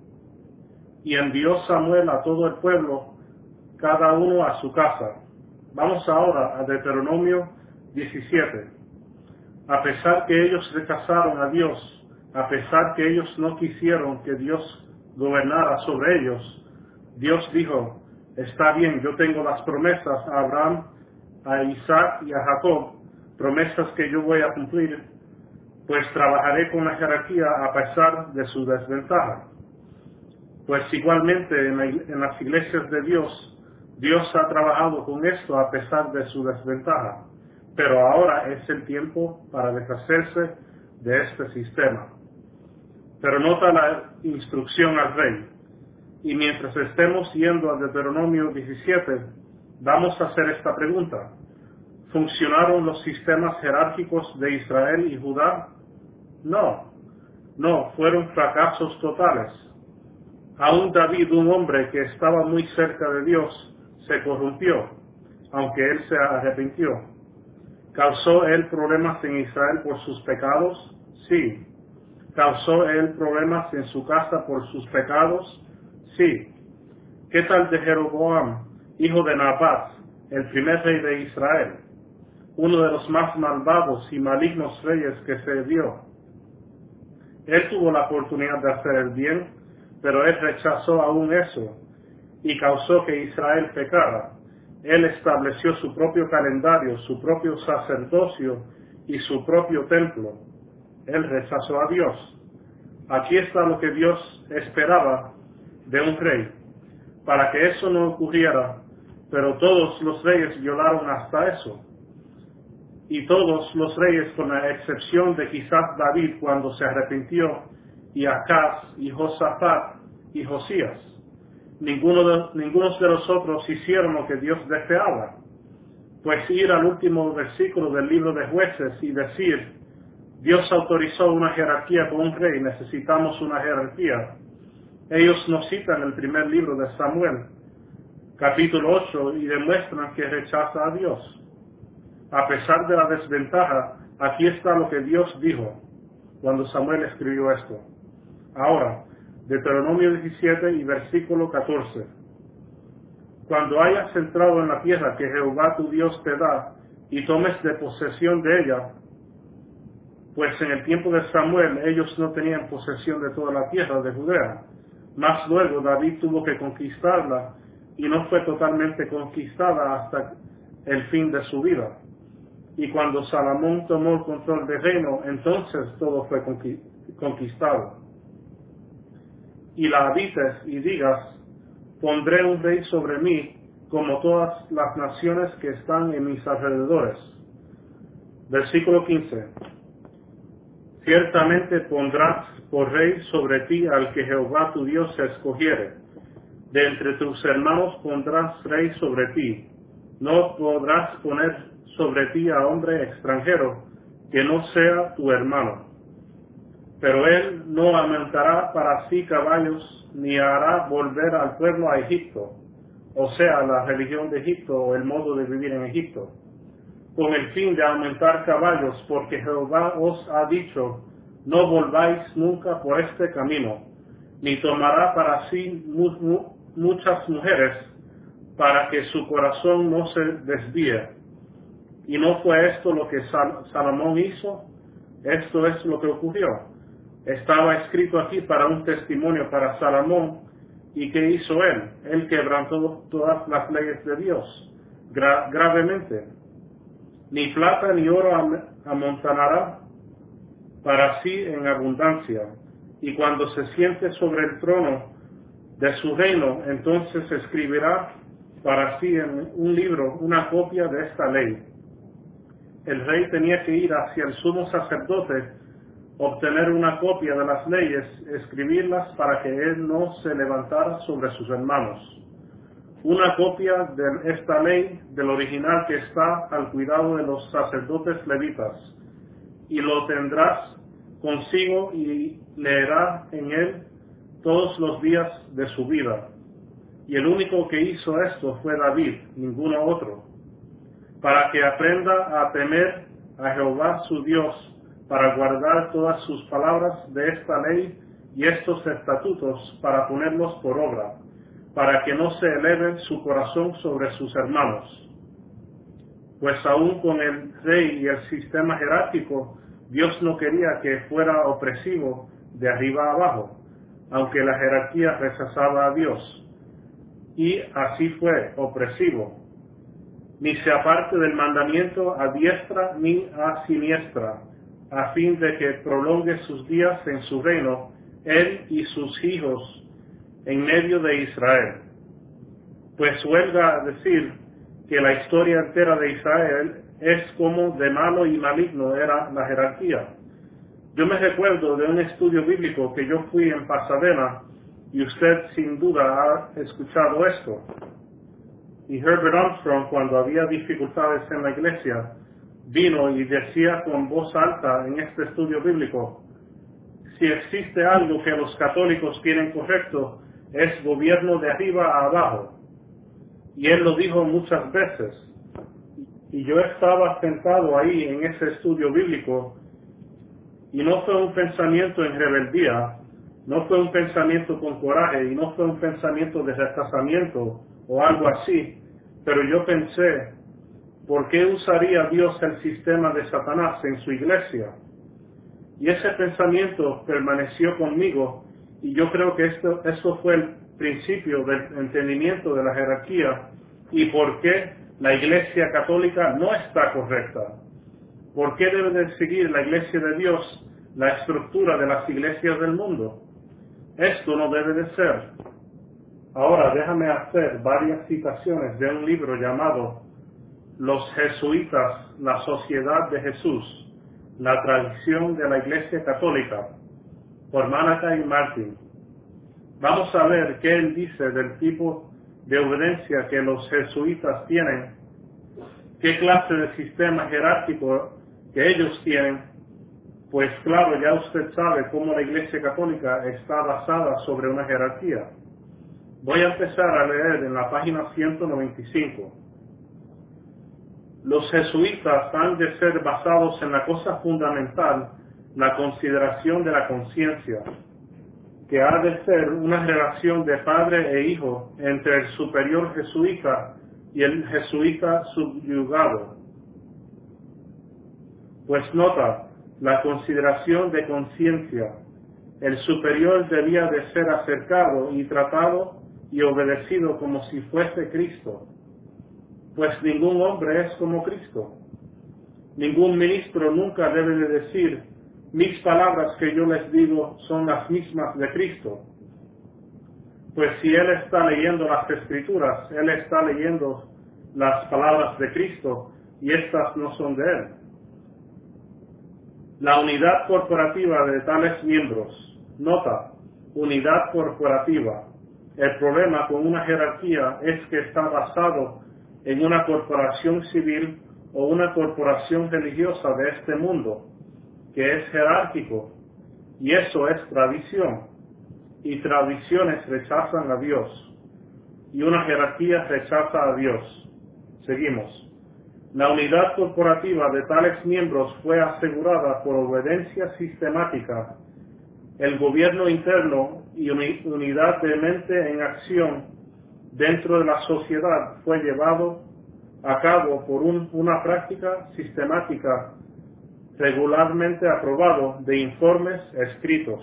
Y envió Samuel a todo el pueblo, cada uno a su casa. Vamos ahora a Deuteronomio 17. A pesar que ellos rechazaron a Dios, a pesar que ellos no quisieron que Dios gobernara sobre ellos, Dios dijo, está bien, yo tengo las promesas a Abraham, a Isaac y a Jacob, promesas que yo voy a cumplir, pues trabajaré con la jerarquía a pesar de su desventaja. Pues igualmente en las iglesias de Dios, Dios ha trabajado con esto a pesar de su desventaja, pero ahora es el tiempo para deshacerse de este sistema. Pero nota la instrucción al rey. Y mientras estemos yendo a Deuteronomio 17, vamos a hacer esta pregunta. ¿Funcionaron los sistemas jerárquicos de Israel y Judá? No, fueron fracasos totales. Aún David, un hombre que estaba muy cerca de Dios, se corrompió, aunque él se arrepintió. ¿Causó él problemas en Israel por sus pecados? Sí. ¿Causó él problemas en su casa por sus pecados? Sí. ¿Qué tal de Jeroboam, hijo de Nabat, el primer rey de Israel? Uno de los más malvados y malignos reyes que se dio. Él tuvo la oportunidad de hacer el bien, pero él rechazó aún eso y causó que Israel pecara. Él estableció su propio calendario, su propio sacerdocio y su propio templo. Él rechazó a Dios. Aquí está lo que Dios esperaba de un rey. Para que eso no ocurriera, pero todos los reyes violaron hasta eso. Y todos los reyes, con la excepción de quizás David cuando se arrepintió, y Acaz, y Josafat, y Josías, ninguno de los otros hicieron lo que Dios deseaba. Pues ir al último versículo del libro de Jueces y decir, Dios autorizó una jerarquía con un rey, necesitamos una jerarquía. Ellos nos citan el primer libro de Samuel, capítulo 8, y demuestran que rechaza a Dios. A pesar de la desventaja, aquí está lo que Dios dijo cuando Samuel escribió esto. Ahora, Deuteronomio 17 y versículo 14. Cuando hayas entrado en la tierra que Jehová tu Dios te da, y tomes de posesión de ella, pues en el tiempo de Samuel ellos no tenían posesión de toda la tierra de Judea, más luego David tuvo que conquistarla, y no fue totalmente conquistada hasta el fin de su vida. Y cuando Salomón tomó el control del reino, entonces todo fue conquistado. Y la habites y digas, pondré un rey sobre mí, como todas las naciones que están en mis alrededores. Versículo 15. Ciertamente pondrás por rey sobre ti al que Jehová tu Dios escogiere. De entre tus hermanos pondrás rey sobre ti. No podrás poner sobre ti a hombre extranjero que no sea tu hermano. Pero él no aumentará para sí caballos, ni hará volver al pueblo a Egipto, o sea, la religión de Egipto o el modo de vivir en Egipto, con el fin de aumentar caballos, porque Jehová os ha dicho, no volváis nunca por este camino, ni tomará para sí muchas mujeres, para que su corazón no se desvíe. Y no fue esto lo que Salomón hizo, esto es lo que ocurrió. Estaba escrito aquí para un testimonio para Salomón. ¿Y qué hizo él? Él quebrantó todas las leyes de Dios, gravemente. Ni plata ni oro amontonará para sí en abundancia. Y cuando se siente sobre el trono de su reino, entonces escribirá para sí en un libro una copia de esta ley. El rey tenía que ir hacia el sumo sacerdote, obtener una copia de las leyes, escribirlas para que él no se levantara sobre sus hermanos. Una copia de esta ley, del original que está al cuidado de los sacerdotes levitas, y lo tendrás consigo y leerá en él todos los días de su vida. Y el único que hizo esto fue David, ninguno otro, para que aprenda a temer a Jehová su Dios, para guardar todas sus palabras de esta ley y estos estatutos, para ponerlos por obra, para que no se eleve su corazón sobre sus hermanos. Pues aún con el rey y el sistema jerárquico, Dios no quería que fuera opresivo de arriba a abajo, aunque la jerarquía rechazaba a Dios. Y así fue, opresivo. Ni se aparte del mandamiento a diestra ni a siniestra, a fin de que prolongue sus días en su reino, él y sus hijos, en medio de Israel. Pues huelga decir que la historia entera de Israel es como de malo y maligno era la jerarquía. Yo me recuerdo de un estudio bíblico que yo fui en Pasadena, y usted sin duda ha escuchado esto. Y Herbert Armstrong, cuando había dificultades en la iglesia, vino y decía con voz alta en este estudio bíblico: si existe algo que los católicos tienen correcto, es gobierno de arriba a abajo. Y él lo dijo muchas veces. Y yo estaba sentado ahí en ese estudio bíblico, y no fue un pensamiento en rebeldía, no fue un pensamiento con coraje, y no fue un pensamiento de rechazamiento o algo así, pero yo pensé: ¿por qué usaría Dios el sistema de Satanás en su iglesia? Y ese pensamiento permaneció conmigo, y yo creo que eso fue el principio del entendimiento de la jerarquía y por qué la iglesia católica no está correcta. ¿Por qué debe de seguir la iglesia de Dios la estructura de las iglesias del mundo? Esto no debe de ser. Ahora déjame hacer varias citaciones de un libro llamado Los Jesuitas, la Sociedad de Jesús, la tradición de la Iglesia Católica, por Malachi Martin. Vamos a ver qué él dice del tipo de obediencia que los jesuitas tienen, qué clase de sistema jerárquico que ellos tienen, pues claro, ya usted sabe cómo la Iglesia Católica está basada sobre una jerarquía. Voy a empezar a leer en la página 195. Los jesuitas han de ser basados en la cosa fundamental, la consideración de la conciencia, que ha de ser una relación de padre e hijo entre el superior jesuita y el jesuita subyugado. Pues nota, la consideración de conciencia. El superior debía de ser acercado y tratado y obedecido como si fuese Cristo. Pues ningún hombre es como Cristo. Ningún ministro nunca debe de decir: mis palabras que yo les digo son las mismas de Cristo. Pues si él está leyendo las Escrituras, él está leyendo las palabras de Cristo, y estas no son de él. La unidad corporativa de tales miembros. Nota, unidad corporativa. El problema con una jerarquía es que está basado en una corporación civil o una corporación religiosa de este mundo, que es jerárquico, y eso es tradición, y tradiciones rechazan a Dios, y una jerarquía rechaza a Dios. Seguimos. La unidad corporativa de tales miembros fue asegurada por obediencia sistemática, el gobierno interno y unidad de mente en acción dentro de la sociedad fue llevado a cabo por una práctica sistemática regularmente aprobado de informes escritos.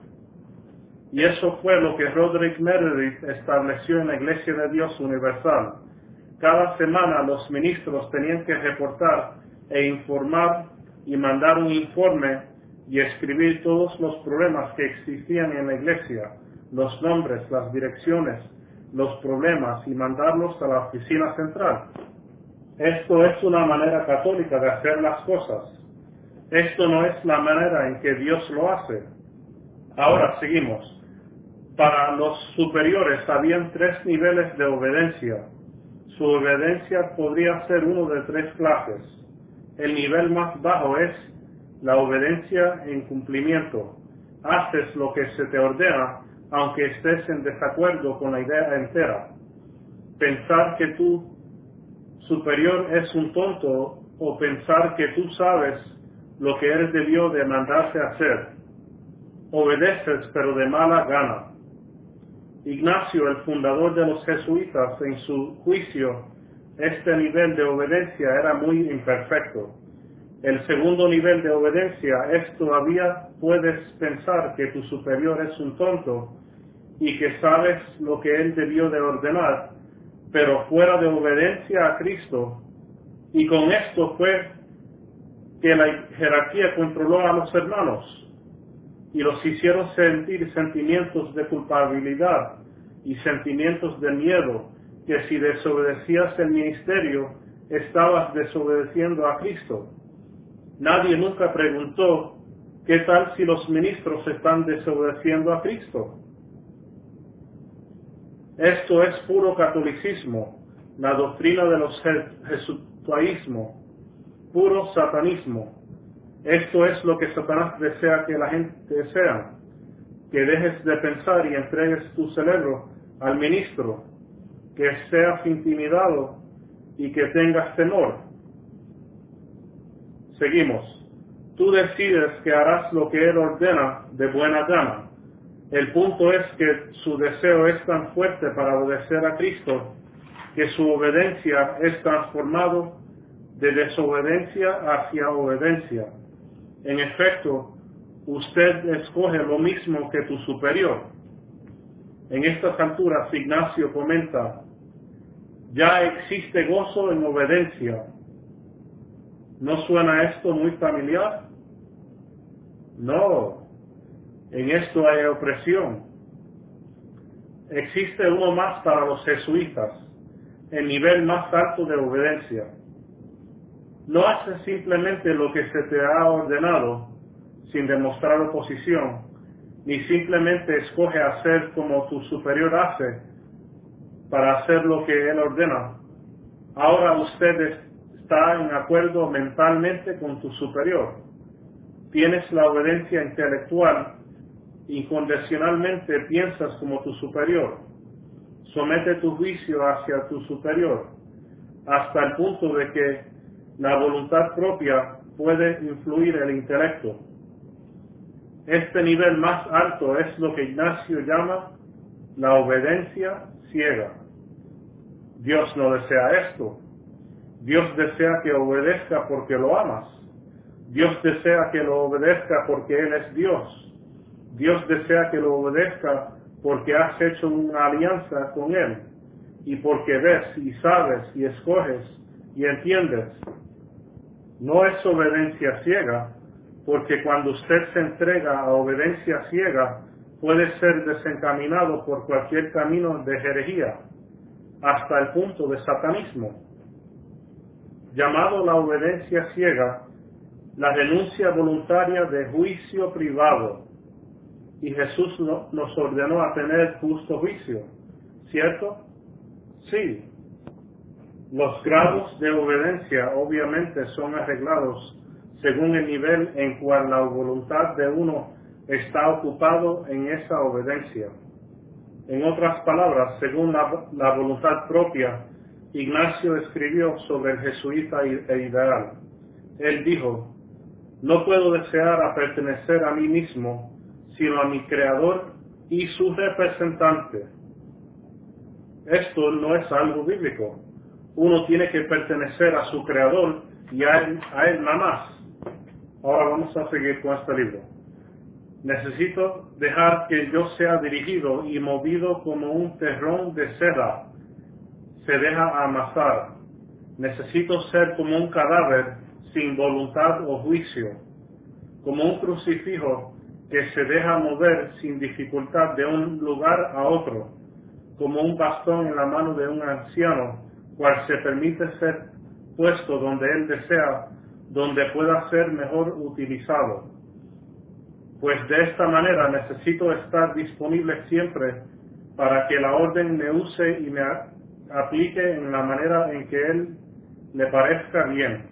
Y eso fue lo que Roderick Meredith estableció en la Iglesia de Dios Universal. Cada semana los ministros tenían que reportar e informar y mandar un informe y escribir todos los problemas que existían en la iglesia, los nombres, las direcciones, los problemas, y mandarlos a la oficina central. Esto es una manera católica de hacer las cosas. Esto no es la manera en que Dios lo hace. Ahora seguimos. Para los superiores habían 3 niveles de obediencia. Su obediencia podría ser uno de 3 clases. El nivel más bajo es la obediencia en cumplimiento. Haces lo que se te ordena, aunque estés en desacuerdo con la idea entera. Pensar que tu superior es un tonto, o pensar que tú sabes lo que él debió de mandarte hacer. Obedeces, pero de mala gana. Ignacio, el fundador de los jesuitas, en su juicio, este nivel de obediencia era muy imperfecto. El segundo nivel de obediencia es: todavía puedes pensar que tu superior es un tonto y que sabes lo que él debió de ordenar, pero fuera de obediencia a Cristo. Y con esto fue que la jerarquía controló a los hermanos y los hicieron sentir sentimientos de culpabilidad y sentimientos de miedo que si desobedecías el ministerio, estabas desobedeciendo a Cristo. Nadie nunca preguntó, ¿qué tal si los ministros están desobedeciendo a Cristo? Esto es puro catolicismo, la doctrina de los jesuitaísmo, puro satanismo. Esto es lo que Satanás desea que la gente sea, que dejes de pensar y entregues tu cerebro al ministro, que seas intimidado y que tengas temor. Seguimos. Tú decides que harás lo que él ordena de buena gana. El punto es que su deseo es tan fuerte para obedecer a Cristo que su obediencia es transformado de desobediencia hacia obediencia. En efecto, usted escoge lo mismo que tu superior. En estas alturas, Ignacio comenta, ya existe gozo en obediencia. ¿No suena esto muy familiar? No, en esto hay opresión. Existe uno más para los jesuitas, el nivel más alto de obediencia. No haces simplemente lo que se te ha ordenado, sin demostrar oposición, ni simplemente escoge hacer como tu superior hace, para hacer lo que él ordena. Ahora usted está en acuerdo mentalmente con tu superior. Tienes la obediencia intelectual, incondicionalmente piensas como tu superior. Somete tu juicio hacia tu superior, hasta el punto de que la voluntad propia puede influir el intelecto. Este nivel más alto es lo que Ignacio llama la obediencia ciega. Dios no desea esto. Dios desea que obedezca porque lo amas. Dios desea que lo obedezca porque Él es Dios. Dios desea que lo obedezca porque has hecho una alianza con Él y porque ves y sabes y escoges y entiendes. No es obediencia ciega, porque cuando usted se entrega a obediencia ciega, puede ser desencaminado por cualquier camino de herejía, hasta el punto de satanismo. Llamado la obediencia ciega, la renuncia voluntaria de juicio privado. Y Jesús nos ordenó a tener justo juicio, ¿cierto? Sí. Los grados de obediencia obviamente son arreglados según el nivel en cual la voluntad de uno está ocupado en esa obediencia. En otras palabras, según la voluntad propia, Ignacio escribió sobre el jesuita ideal. Él dijo, no puedo desear a pertenecer a mí mismo, sino a mi Creador y su representante. Esto no es algo bíblico. Uno tiene que pertenecer a su Creador y a él nada más. Ahora vamos a seguir con este libro. Necesito dejar que yo sea dirigido y movido como un terrón de seda. Se deja amasar. Necesito ser como un cadáver sin voluntad o juicio. Como un crucifijo que se deja mover sin dificultad de un lugar a otro. Como un bastón en la mano de un anciano, cual se permite ser puesto donde él desea, donde pueda ser mejor utilizado. Pues de esta manera necesito estar disponible siempre para que la orden me use y me aplique en la manera en que él le parezca bien.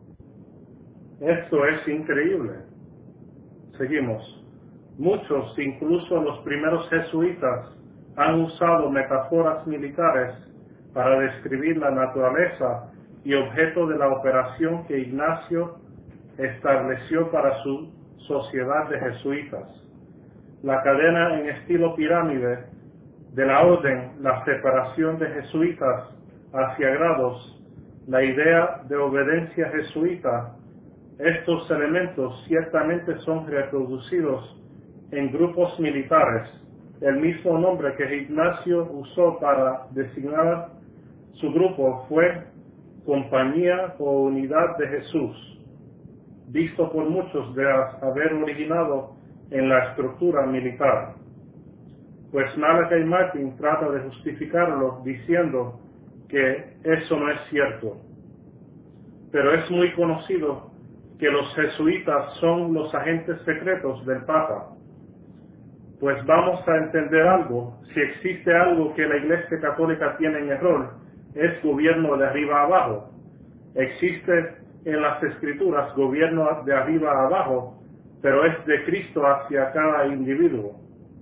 Esto es increíble. Seguimos. Muchos, incluso los primeros jesuitas, han usado metáforas militares para describir la naturaleza y objeto de la operación que Ignacio estableció para su sociedad de jesuitas. La cadena en estilo pirámide de la orden, la separación de jesuitas hacia grados, la idea de obediencia jesuita, estos elementos ciertamente son reproducidos en grupos militares. El mismo nombre que Ignacio usó para designar su grupo fue Compañía o Unidad de Jesús, visto por muchos de haber originado en la estructura militar. Pues Malachi Martin trata de justificarlo diciendo que eso no es cierto. Pero es muy conocido que los jesuitas son los agentes secretos del Papa. Pues vamos a entender algo. Si existe algo que la Iglesia Católica tiene en error, es gobierno de arriba a abajo. Existe en las Escrituras gobierno de arriba a abajo, pero es de Cristo hacia cada individuo.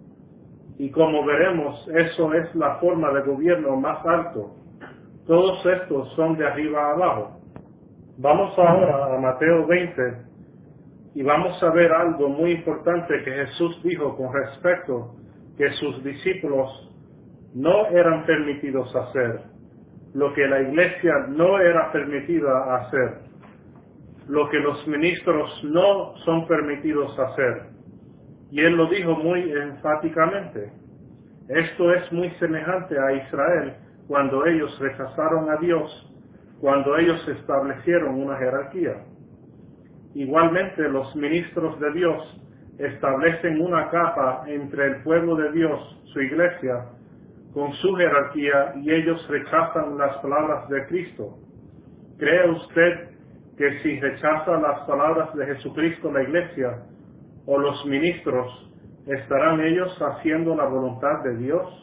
Y como veremos, eso es la forma de gobierno más alto. Todos estos son de arriba a abajo. Vamos ahora a Mateo 20 y vamos a ver algo muy importante que Jesús dijo con respecto que sus discípulos no eran permitidos hacer, lo que la iglesia no era permitida hacer, lo que los ministros no son permitidos hacer. Y él lo dijo muy enfáticamente. Esto es muy semejante a Israel cuando ellos rechazaron a Dios, cuando ellos establecieron una jerarquía. Igualmente los ministros de Dios establecen una capa entre el pueblo de Dios, su iglesia, con su jerarquía, y ellos rechazan las palabras de Cristo. ¿Cree usted que si rechaza las palabras de Jesucristo la iglesia o los ministros, estarán ellos haciendo la voluntad de Dios?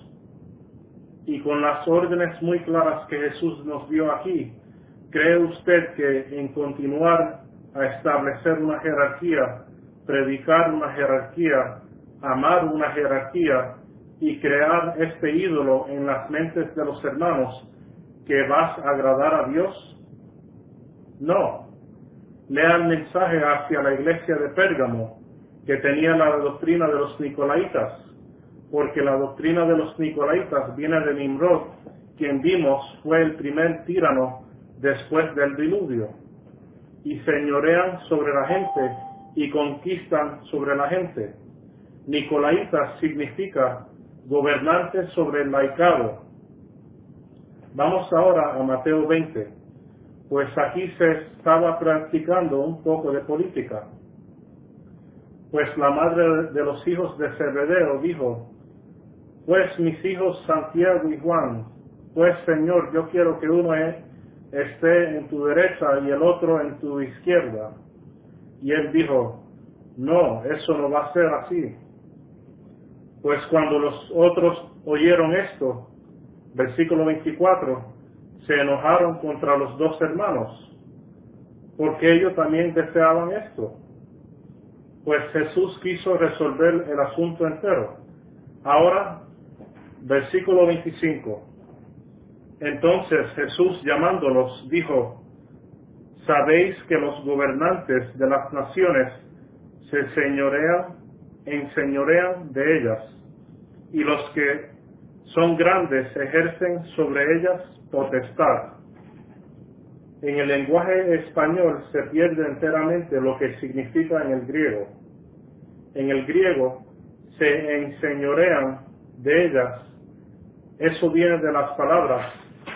Y con las órdenes muy claras que Jesús nos dio aquí, ¿cree usted que en continuar a establecer una jerarquía, predicar una jerarquía, amar una jerarquía y crear este ídolo en las mentes de los hermanos, que vas a agradar a Dios? No. Lea el mensaje hacia la iglesia de Pérgamo, que tenía la doctrina de los Nicolaitas, porque la doctrina de los Nicolaitas viene de Nimrod, quien vimos fue el primer tirano después del diluvio, y señorean sobre la gente y conquistan sobre la gente. Nicolaitas significa gobernante sobre el laicado. Vamos ahora a Mateo 20, pues aquí se estaba practicando un poco de política. Pues la madre de los hijos de Zebedeo dijo: pues mis hijos Santiago y Juan, pues Señor, yo quiero que uno esté en tu derecha y el otro en tu izquierda. Y él dijo: no, eso no va a ser así. Pues cuando los otros oyeron esto, versículo 24, se enojaron contra los dos hermanos, porque ellos también deseaban esto. Pues Jesús quiso resolver el asunto entero. Ahora, versículo 25. Entonces Jesús, llamándolos, dijo: ¿sabéis que los gobernantes de las naciones se enseñorean de ellas, y los que son grandes ejercen sobre ellas potestad? En el lenguaje español se pierde enteramente lo que significa en el griego. En el griego se enseñorean de ellas. Eso viene de las palabras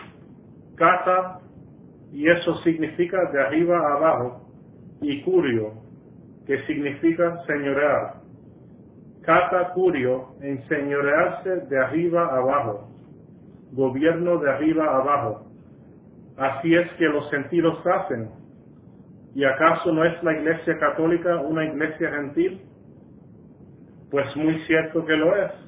kata, y eso significa de arriba a abajo, y curio, que significa señorear. Kata, curio, enseñorearse de arriba a abajo, gobierno de arriba a abajo. Así es que los gentiles hacen. ¿Y acaso no es la Iglesia Católica una iglesia gentil? Pues muy cierto que lo es.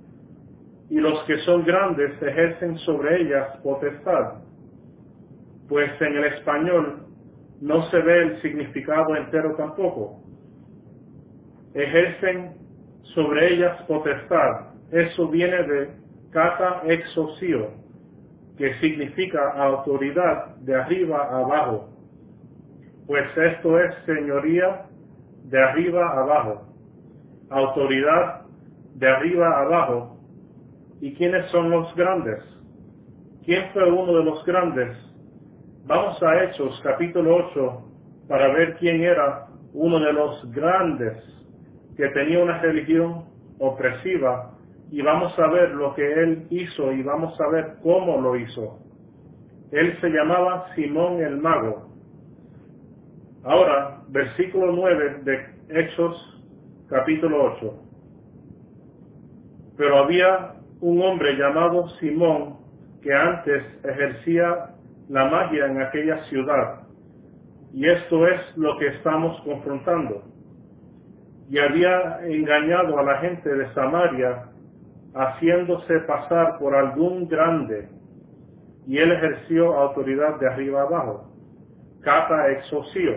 Y los que son grandes ejercen sobre ellas potestad. Pues en el español no se ve el significado entero tampoco. Ejercen sobre ellas potestad. Eso viene de kata exousia, que significa autoridad de arriba a abajo. Pues esto es señoría de arriba a abajo, autoridad de arriba a abajo. ¿Y quiénes son los grandes? ¿Quién fue uno de los grandes? Vamos a Hechos capítulo 8 para ver quién era uno de los grandes que tenía una religión opresiva, y vamos a ver lo que él hizo y vamos a ver cómo lo hizo. Él se llamaba Simón el Mago. Ahora, versículo 9 de Hechos capítulo 8. Pero había un hombre llamado Simón que antes ejercía la magia en aquella ciudad, y esto es lo que estamos confrontando. Y había engañado a la gente de Samaria, haciéndose pasar por algún grande, y él ejerció autoridad de arriba abajo, cata exocio.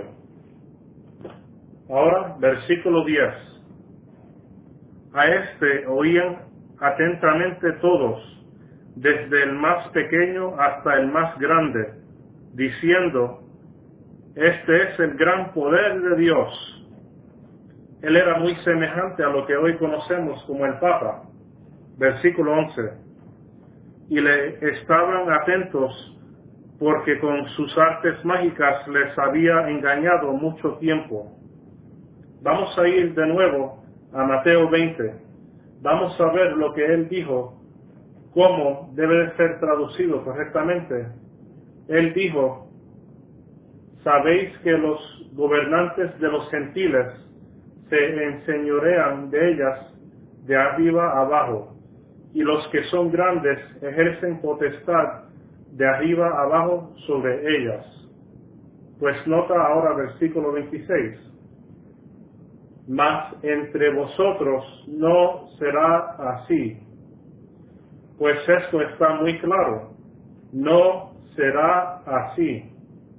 Ahora, versículo 10. A este oían atentamente todos, desde el más pequeño hasta el más grande, diciendo: este es el gran poder de Dios. Él era muy semejante a lo que hoy conocemos como el Papa. Versículo 11. Y le estaban atentos porque con sus artes mágicas les había engañado mucho tiempo. Vamos a ir de nuevo a Mateo 20. Vamos a ver lo que él dijo, cómo debe de ser traducido correctamente. Él dijo: sabéis que los gobernantes de los gentiles se enseñorean de ellas de arriba abajo, y los que son grandes ejercen potestad de arriba abajo sobre ellas. Pues nota ahora versículo 26. Mas entre vosotros no será así. Pues esto está muy claro. No será así.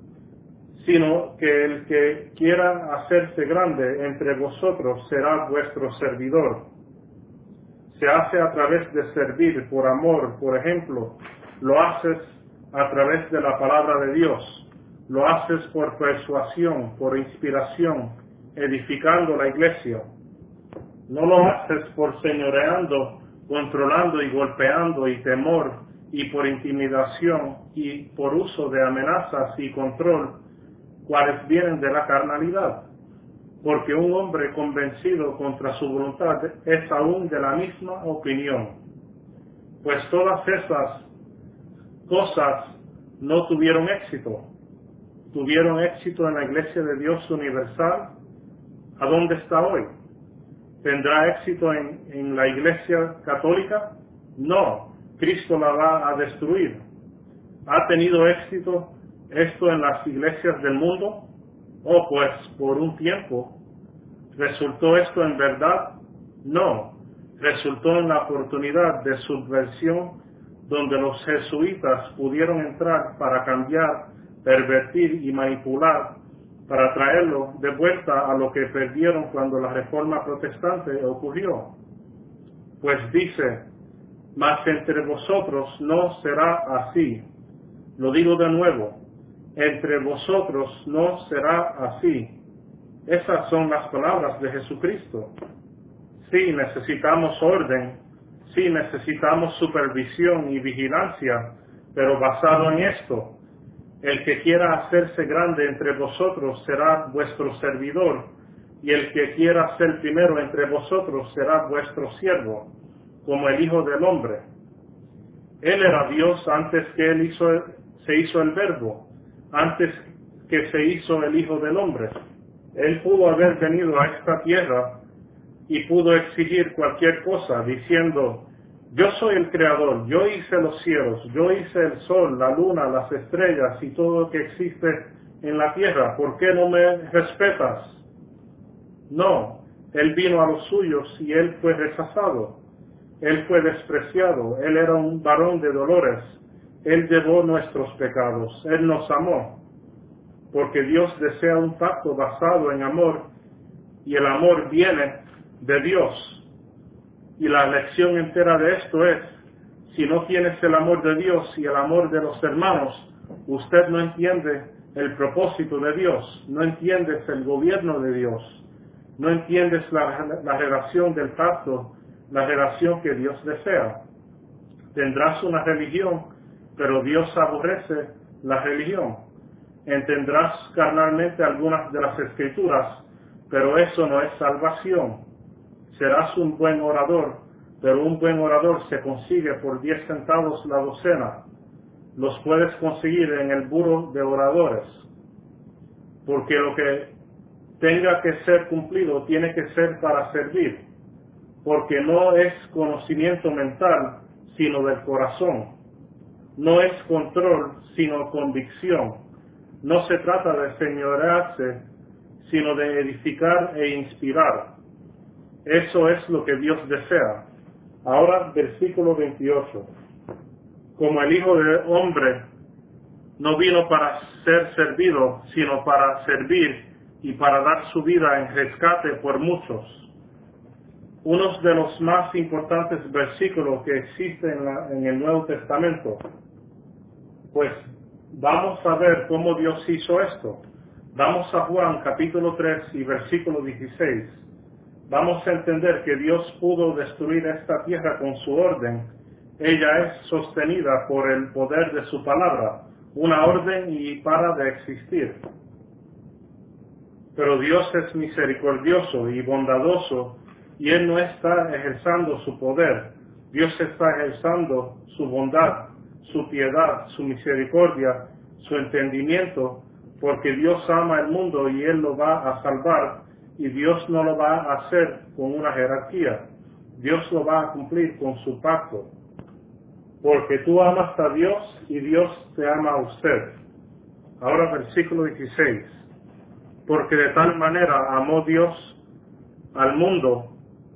Sino que el que quiera hacerse grande entre vosotros será vuestro servidor. Se hace a través de servir por amor, por ejemplo. Lo haces a través de la palabra de Dios. Lo haces por persuasión, por inspiración, edificando la iglesia. No lo haces por señoreando, controlando y golpeando y temor, y por intimidación y por uso de amenazas y control, cuales vienen de la carnalidad, porque un hombre convencido contra su voluntad es aún de la misma opinión. Pues todas esas cosas no tuvieron éxito. Tuvieron éxito en la Iglesia de Dios Universal. ¿A dónde está hoy? ¿Tendrá éxito en la Iglesia Católica? No, Cristo la va a destruir. ¿Ha tenido éxito esto en las iglesias del mundo? Oh, pues por un tiempo. ¿Resultó esto en verdad? No. Resultó en la oportunidad de subversión donde los jesuitas pudieron entrar para cambiar, pervertir y manipular, para traerlo de vuelta a lo que perdieron cuando la Reforma Protestante ocurrió. Pues dice: mas entre vosotros no será así. Lo digo de nuevo: entre vosotros no será así. Esas son las palabras de Jesucristo. Sí, necesitamos orden, sí, necesitamos supervisión y vigilancia, pero basado en esto: el que quiera hacerse grande entre vosotros será vuestro servidor, y el que quiera ser primero entre vosotros será vuestro siervo, como el Hijo del Hombre. Él era Dios antes que se hizo el Verbo, antes que se hizo el Hijo del Hombre. Él pudo haber venido a esta tierra y pudo exigir cualquier cosa diciendo: yo soy el Creador, yo hice los cielos, yo hice el sol, la luna, las estrellas y todo lo que existe en la tierra, ¿por qué no me respetas? No, Él vino a los suyos y Él fue rechazado, Él fue despreciado, Él era un varón de dolores, Él llevó nuestros pecados, Él nos amó, porque Dios desea un pacto basado en amor, y el amor viene de Dios. Y la lección entera de esto es: si no tienes el amor de Dios y el amor de los hermanos, usted no entiende el propósito de Dios, no entiendes el gobierno de Dios, no entiendes la relación del pacto, la relación que Dios desea. Tendrás una religión, pero Dios aborrece la religión. Entenderás carnalmente algunas de las escrituras, pero eso no es salvación. Serás un buen orador, pero un buen orador se consigue por 10 centavos la docena. Los puedes conseguir en el buró de oradores, porque lo que tenga que ser cumplido tiene que ser para servir. porque no es conocimiento mental, sino del corazón. No es control, sino convicción. No se trata de señorearse, sino de edificar e inspirar. Eso es lo que Dios desea. Ahora, versículo 28. Como el Hijo del Hombre no vino para ser servido, sino para servir y para dar su vida en rescate por muchos. Uno de los más importantes versículos que existen en el Nuevo Testamento. Pues vamos a ver cómo Dios hizo esto. Vamos a Juan capítulo 3 y versículo 16. Vamos a entender que Dios pudo destruir esta tierra con su orden. Ella es sostenida por el poder de su palabra, una orden y para de existir. Pero Dios es misericordioso y bondadoso, y Él no está ejerciendo su poder. Dios está ejerciendo su bondad, su piedad, su misericordia, su entendimiento, porque Dios ama el mundo y Él lo va a salvar, y Dios no lo va a hacer con una jerarquía. Dios lo va a cumplir con su pacto. Porque tú amas a Dios y Dios te ama a usted. Ahora versículo 16. Porque de tal manera amó Dios al mundo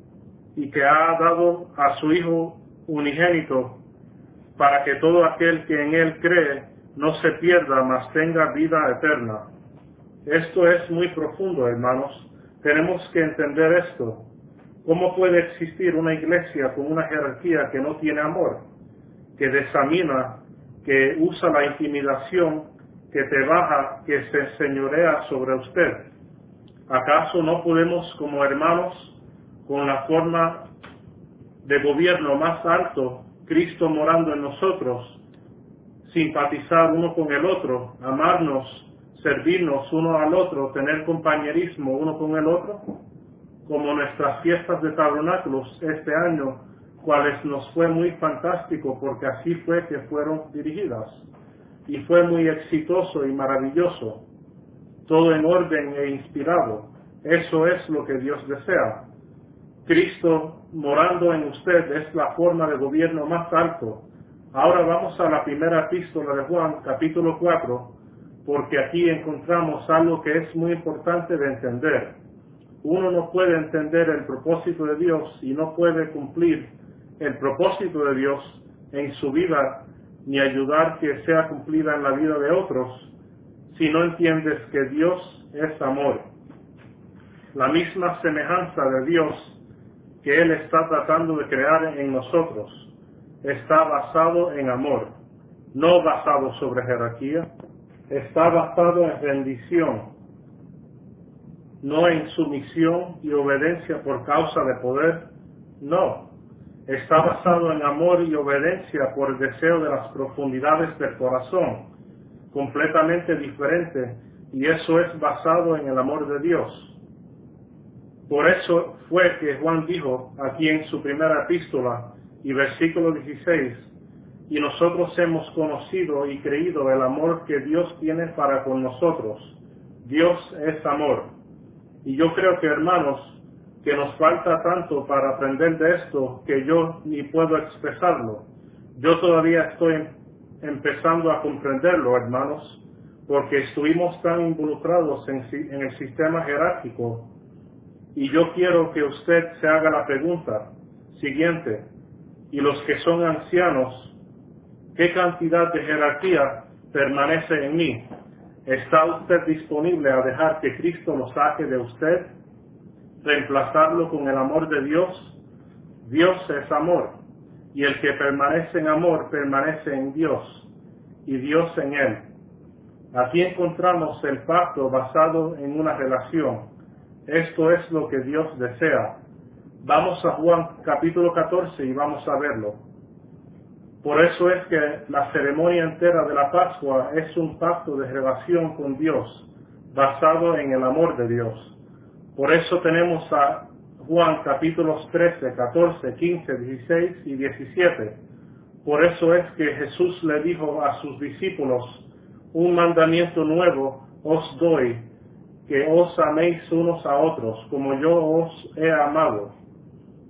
y que ha dado a su Hijo unigénito para que todo aquel que en Él cree no se pierda, mas tenga vida eterna. Esto es muy profundo, hermanos. Tenemos que entender esto. ¿Cómo puede existir una iglesia con una jerarquía que no tiene amor, que desamina, que usa la intimidación, que te baja, que se señorea sobre usted? ¿Acaso no podemos, como hermanos, con la forma de gobierno más alto, Cristo morando en nosotros, simpatizar uno con el otro, amarnos, servirnos uno al otro, tener compañerismo uno con el otro? Como nuestras fiestas de tabernáculos este año, cuales nos fue muy fantástico porque así fue que fueron dirigidas. Y fue muy exitoso y maravilloso, todo en orden e inspirado. Eso es lo que Dios desea. Cristo morando en usted es la forma de gobierno más alto. Ahora vamos a la primera epístola de Juan, capítulo 4, porque aquí encontramos algo que es muy importante de entender. Uno no puede entender el propósito de Dios y no puede cumplir el propósito de Dios en su vida ni ayudar que sea cumplida en la vida de otros si no entiendes que Dios es amor. La misma semejanza de Dios que Él está tratando de crear en nosotros está basado en amor, no basado sobre jerarquía, está basado en rendición, no en sumisión y obediencia por causa de poder, no. Está basado en amor y obediencia por el deseo de las profundidades del corazón, completamente diferente, y eso es basado en el amor de Dios. Por eso fue que Juan dijo aquí en su primera epístola y versículo 16, y nosotros hemos conocido y creído el amor que Dios tiene para con nosotros. Dios es amor. Y yo creo que, hermanos, que nos falta tanto para aprender de esto que yo ni puedo expresarlo. Yo todavía estoy empezando a comprenderlo, hermanos, porque estuvimos tan involucrados en el sistema jerárquico. Y yo quiero que usted se haga la pregunta siguiente, y los que son ancianos, ¿qué cantidad de jerarquía permanece en mí? ¿Está usted disponible a dejar que Cristo lo saque de usted? ¿Reemplazarlo con el amor de Dios? Dios es amor, y el que permanece en amor permanece en Dios, y Dios en él. Aquí encontramos el pacto basado en una relación. Esto es lo que Dios desea. Vamos a Juan capítulo 14 y vamos a verlo. Por eso es que la ceremonia entera de la Pascua es un pacto de relación con Dios, basado en el amor de Dios. Por eso tenemos a Juan capítulos 13, 14, 15, 16 y 17. Por eso es que Jesús le dijo a sus discípulos, un mandamiento nuevo os doy, que os améis unos a otros, como yo os he amado.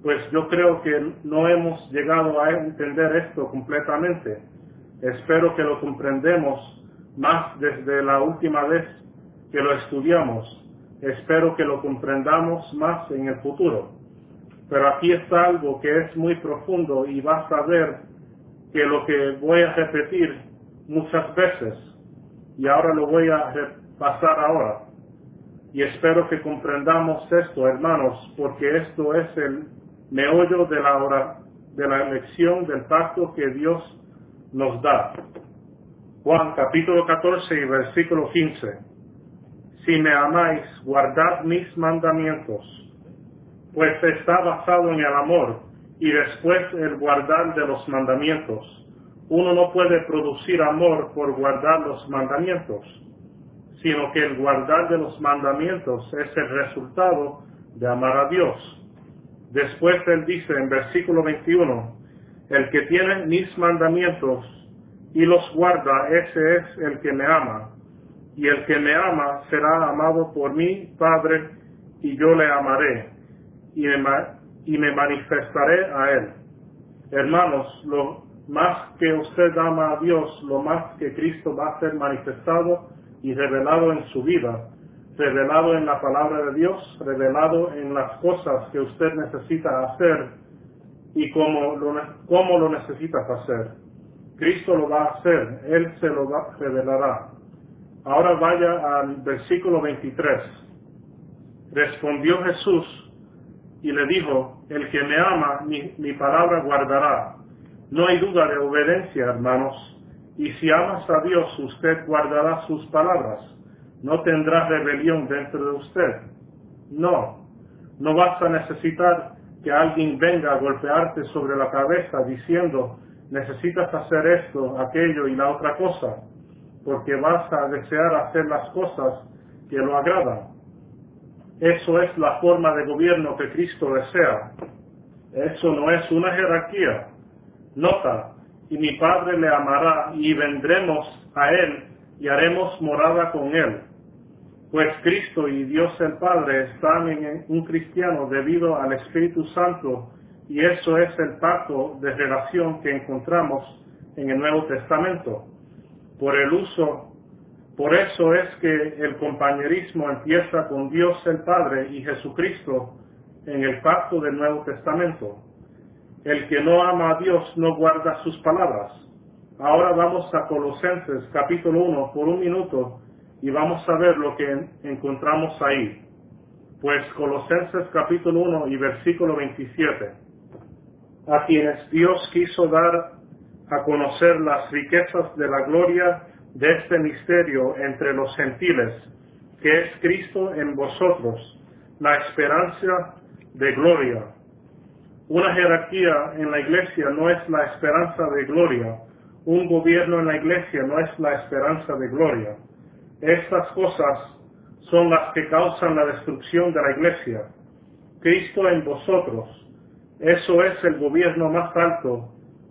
pues yo creo que no hemos llegado a entender esto completamente. Espero que lo comprendemos más desde la última vez que lo estudiamos. Espero que lo comprendamos más en el futuro. Pero aquí está algo que es muy profundo y vas a ver que lo que voy a repetir muchas veces, y ahora lo voy a repasar ahora. Y espero que comprendamos esto, hermanos, porque esto es el meollo de la lección del pacto que Dios nos da. Juan capítulo 14 y versículo 15. Si me amáis, guardad mis mandamientos, pues está basado en el amor y después el guardar de los mandamientos. Uno no puede producir amor por guardar los mandamientos, sino que el guardar de los mandamientos es el resultado de amar a Dios. Después él dice en versículo 21, el que tiene mis mandamientos y los guarda, ese es el que me ama. Y el que me ama será amado por mi Padre, y yo le amaré, y me manifestaré a él. Hermanos, lo más que usted ama a Dios, lo más que Cristo va a ser manifestado y revelado en su vida, revelado en la palabra de Dios, revelado en las cosas que usted necesita hacer y cómo lo necesitas hacer. Cristo lo va a hacer, Él se lo revelará. Ahora vaya al versículo 23. Respondió Jesús y le dijo, el que me ama, mi palabra guardará. No hay duda de obediencia, hermanos. Y si amas a Dios, usted guardará sus palabras. No tendrá rebelión dentro de usted. No vas a necesitar que alguien venga a golpearte sobre la cabeza diciendo, necesitas hacer esto, aquello y la otra cosa, porque vas a desear hacer las cosas que lo agradan. Eso es la forma de gobierno que Cristo desea. Eso no es una jerarquía. Nota, y mi Padre le amará y vendremos a Él y haremos morada con Él. Pues Cristo y Dios el Padre están en un cristiano debido al Espíritu Santo, y eso es el pacto de relación que encontramos en el Nuevo Testamento. Por eso es que el compañerismo empieza con Dios el Padre y Jesucristo en el pacto del Nuevo Testamento. El que no ama a Dios no guarda sus palabras. Ahora vamos a Colosenses capítulo 1 por un minuto y vamos a ver lo que encontramos ahí. Pues Colosenses capítulo 1 y versículo 27. A quienes Dios quiso dar a conocer las riquezas de la gloria de este misterio entre los gentiles, que es Cristo en vosotros, la esperanza de gloria. Una jerarquía en la iglesia no es la esperanza de gloria. Un gobierno en la iglesia no es la esperanza de gloria. Estas cosas son las que causan la destrucción de la iglesia. Cristo en vosotros, eso es el gobierno más alto.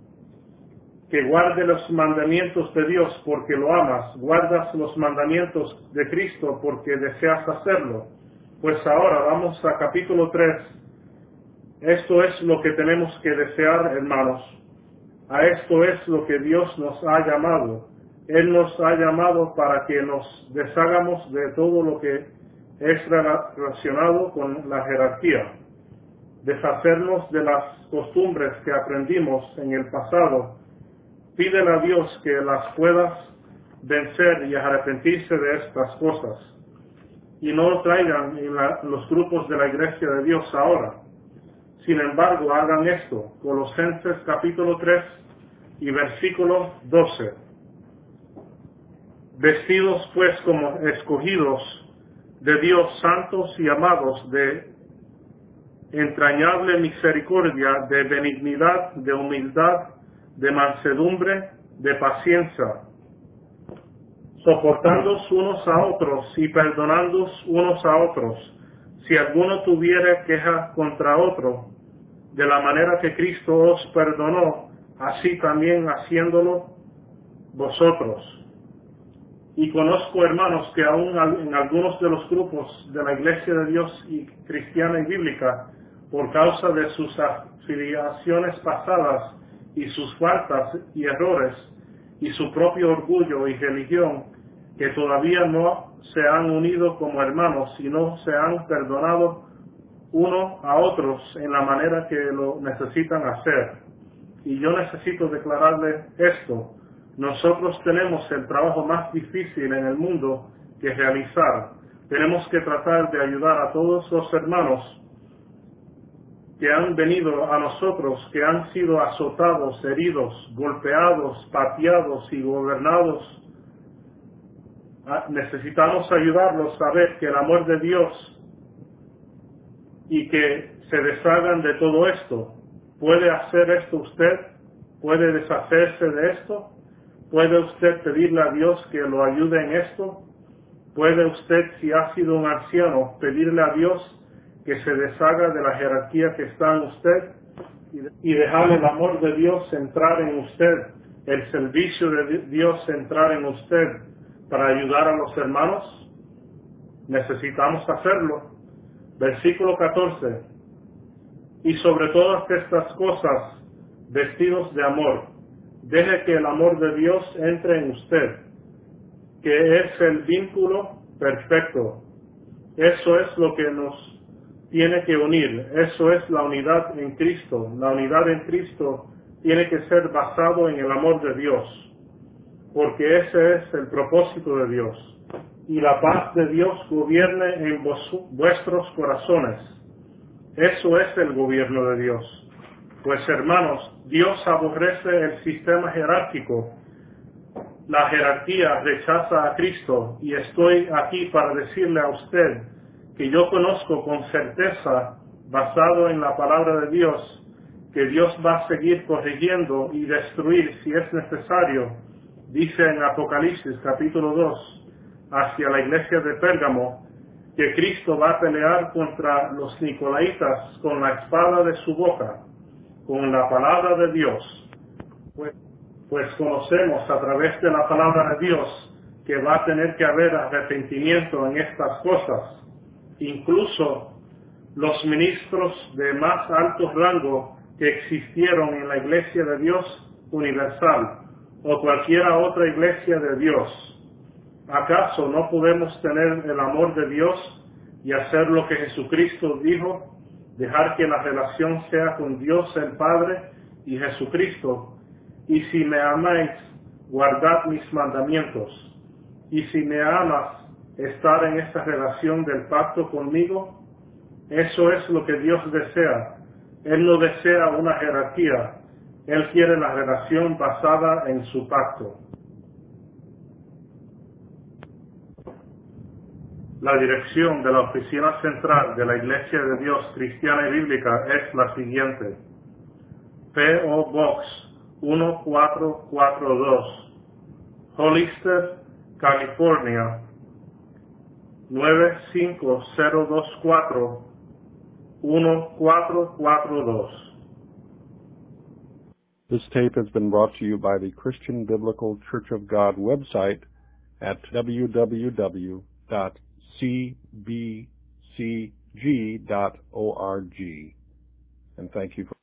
Que guarde los mandamientos de Dios porque lo amas, guardas los mandamientos de Cristo porque deseas hacerlo. Pues ahora vamos a capítulo 3. Esto es lo que tenemos que desear, hermanos. A esto es lo que Dios nos ha llamado. Él nos ha llamado para que nos deshagamos de todo lo que es relacionado con la jerarquía. Deshacernos de las costumbres que aprendimos en el pasado. Pídele a Dios que las puedas vencer y arrepentirse de estas cosas. Y no lo traigan en los grupos de la iglesia de Dios ahora. Sin embargo, hagan esto. Colosenses capítulo 3 y versículo 12. Vestidos pues como escogidos de Dios, santos y amados, de entrañable misericordia, de benignidad, de humildad, de mansedumbre, de paciencia, soportándoos unos a otros y perdonándoos unos a otros, si alguno tuviere queja contra otro, de la manera que Cristo os perdonó, así también haciéndolo vosotros. Y conozco, hermanos, que aún en algunos de los grupos de la Iglesia de Dios y cristiana y bíblica, por causa de sus afiliaciones pasadas y sus faltas y errores y su propio orgullo y religión, que todavía no se han unido como hermanos y no se han perdonado uno a otros en la manera que lo necesitan hacer. Y yo necesito declararle esto: nosotros tenemos el trabajo más difícil en el mundo que realizar. Tenemos que tratar de ayudar a todos los hermanos que han venido a nosotros, que han sido azotados, heridos, golpeados, pateados y gobernados. Necesitamos ayudarlos a ver que el amor de Dios y que se deshagan de todo esto. ¿Puede hacer esto usted? ¿Puede deshacerse de esto? ¿Puede usted pedirle a Dios que lo ayude en esto? ¿Puede usted, si ha sido un anciano, pedirle a Dios que se deshaga de la jerarquía que está en usted y dejar el amor de Dios entrar en usted, el servicio de Dios entrar en usted para ayudar a los hermanos? Necesitamos hacerlo. Versículo 14. Y sobre todas estas cosas, vestidos de amor, deje que el amor de Dios entre en usted, que es el vínculo perfecto. Eso es lo que nos tiene que unir. Eso es la unidad en Cristo. La unidad en Cristo tiene que ser basado en el amor de Dios, porque ese es el propósito de Dios. Y la paz de Dios gobierne en vuestros corazones. Eso es el gobierno de Dios. Pues hermanos, Dios aborrece el sistema jerárquico. La jerarquía rechaza a Cristo, y estoy aquí para decirle a usted que yo conozco con certeza, basado en la palabra de Dios, que Dios va a seguir corrigiendo y destruir si es necesario. Dice en Apocalipsis capítulo 2, hacia la iglesia de Pérgamo, que Cristo va a pelear contra los nicolaitas con la espada de su boca, con la palabra de Dios. Pues conocemos a través de la palabra de Dios que va a tener que haber arrepentimiento en estas cosas. Incluso los ministros de más alto rango que existieron en la Iglesia de Dios Universal o cualquiera otra iglesia de Dios. ¿Acaso no podemos tener el amor de Dios y hacer lo que Jesucristo dijo? Dejar que la relación sea con Dios el Padre y Jesucristo. Y si me amáis, guardad mis mandamientos. Y si me amas, estar en esta relación del pacto conmigo. Eso es lo que Dios desea. Él no desea una jerarquía. Él quiere la relación basada en su pacto. La dirección de la oficina central de la Iglesia de Dios Cristiana y Bíblica es la siguiente: P.O. Box 1442, Hollister, California 95024 1442. This tape has been brought to you by the Christian Biblical Church of God website at www.cbcg.org. And thank you for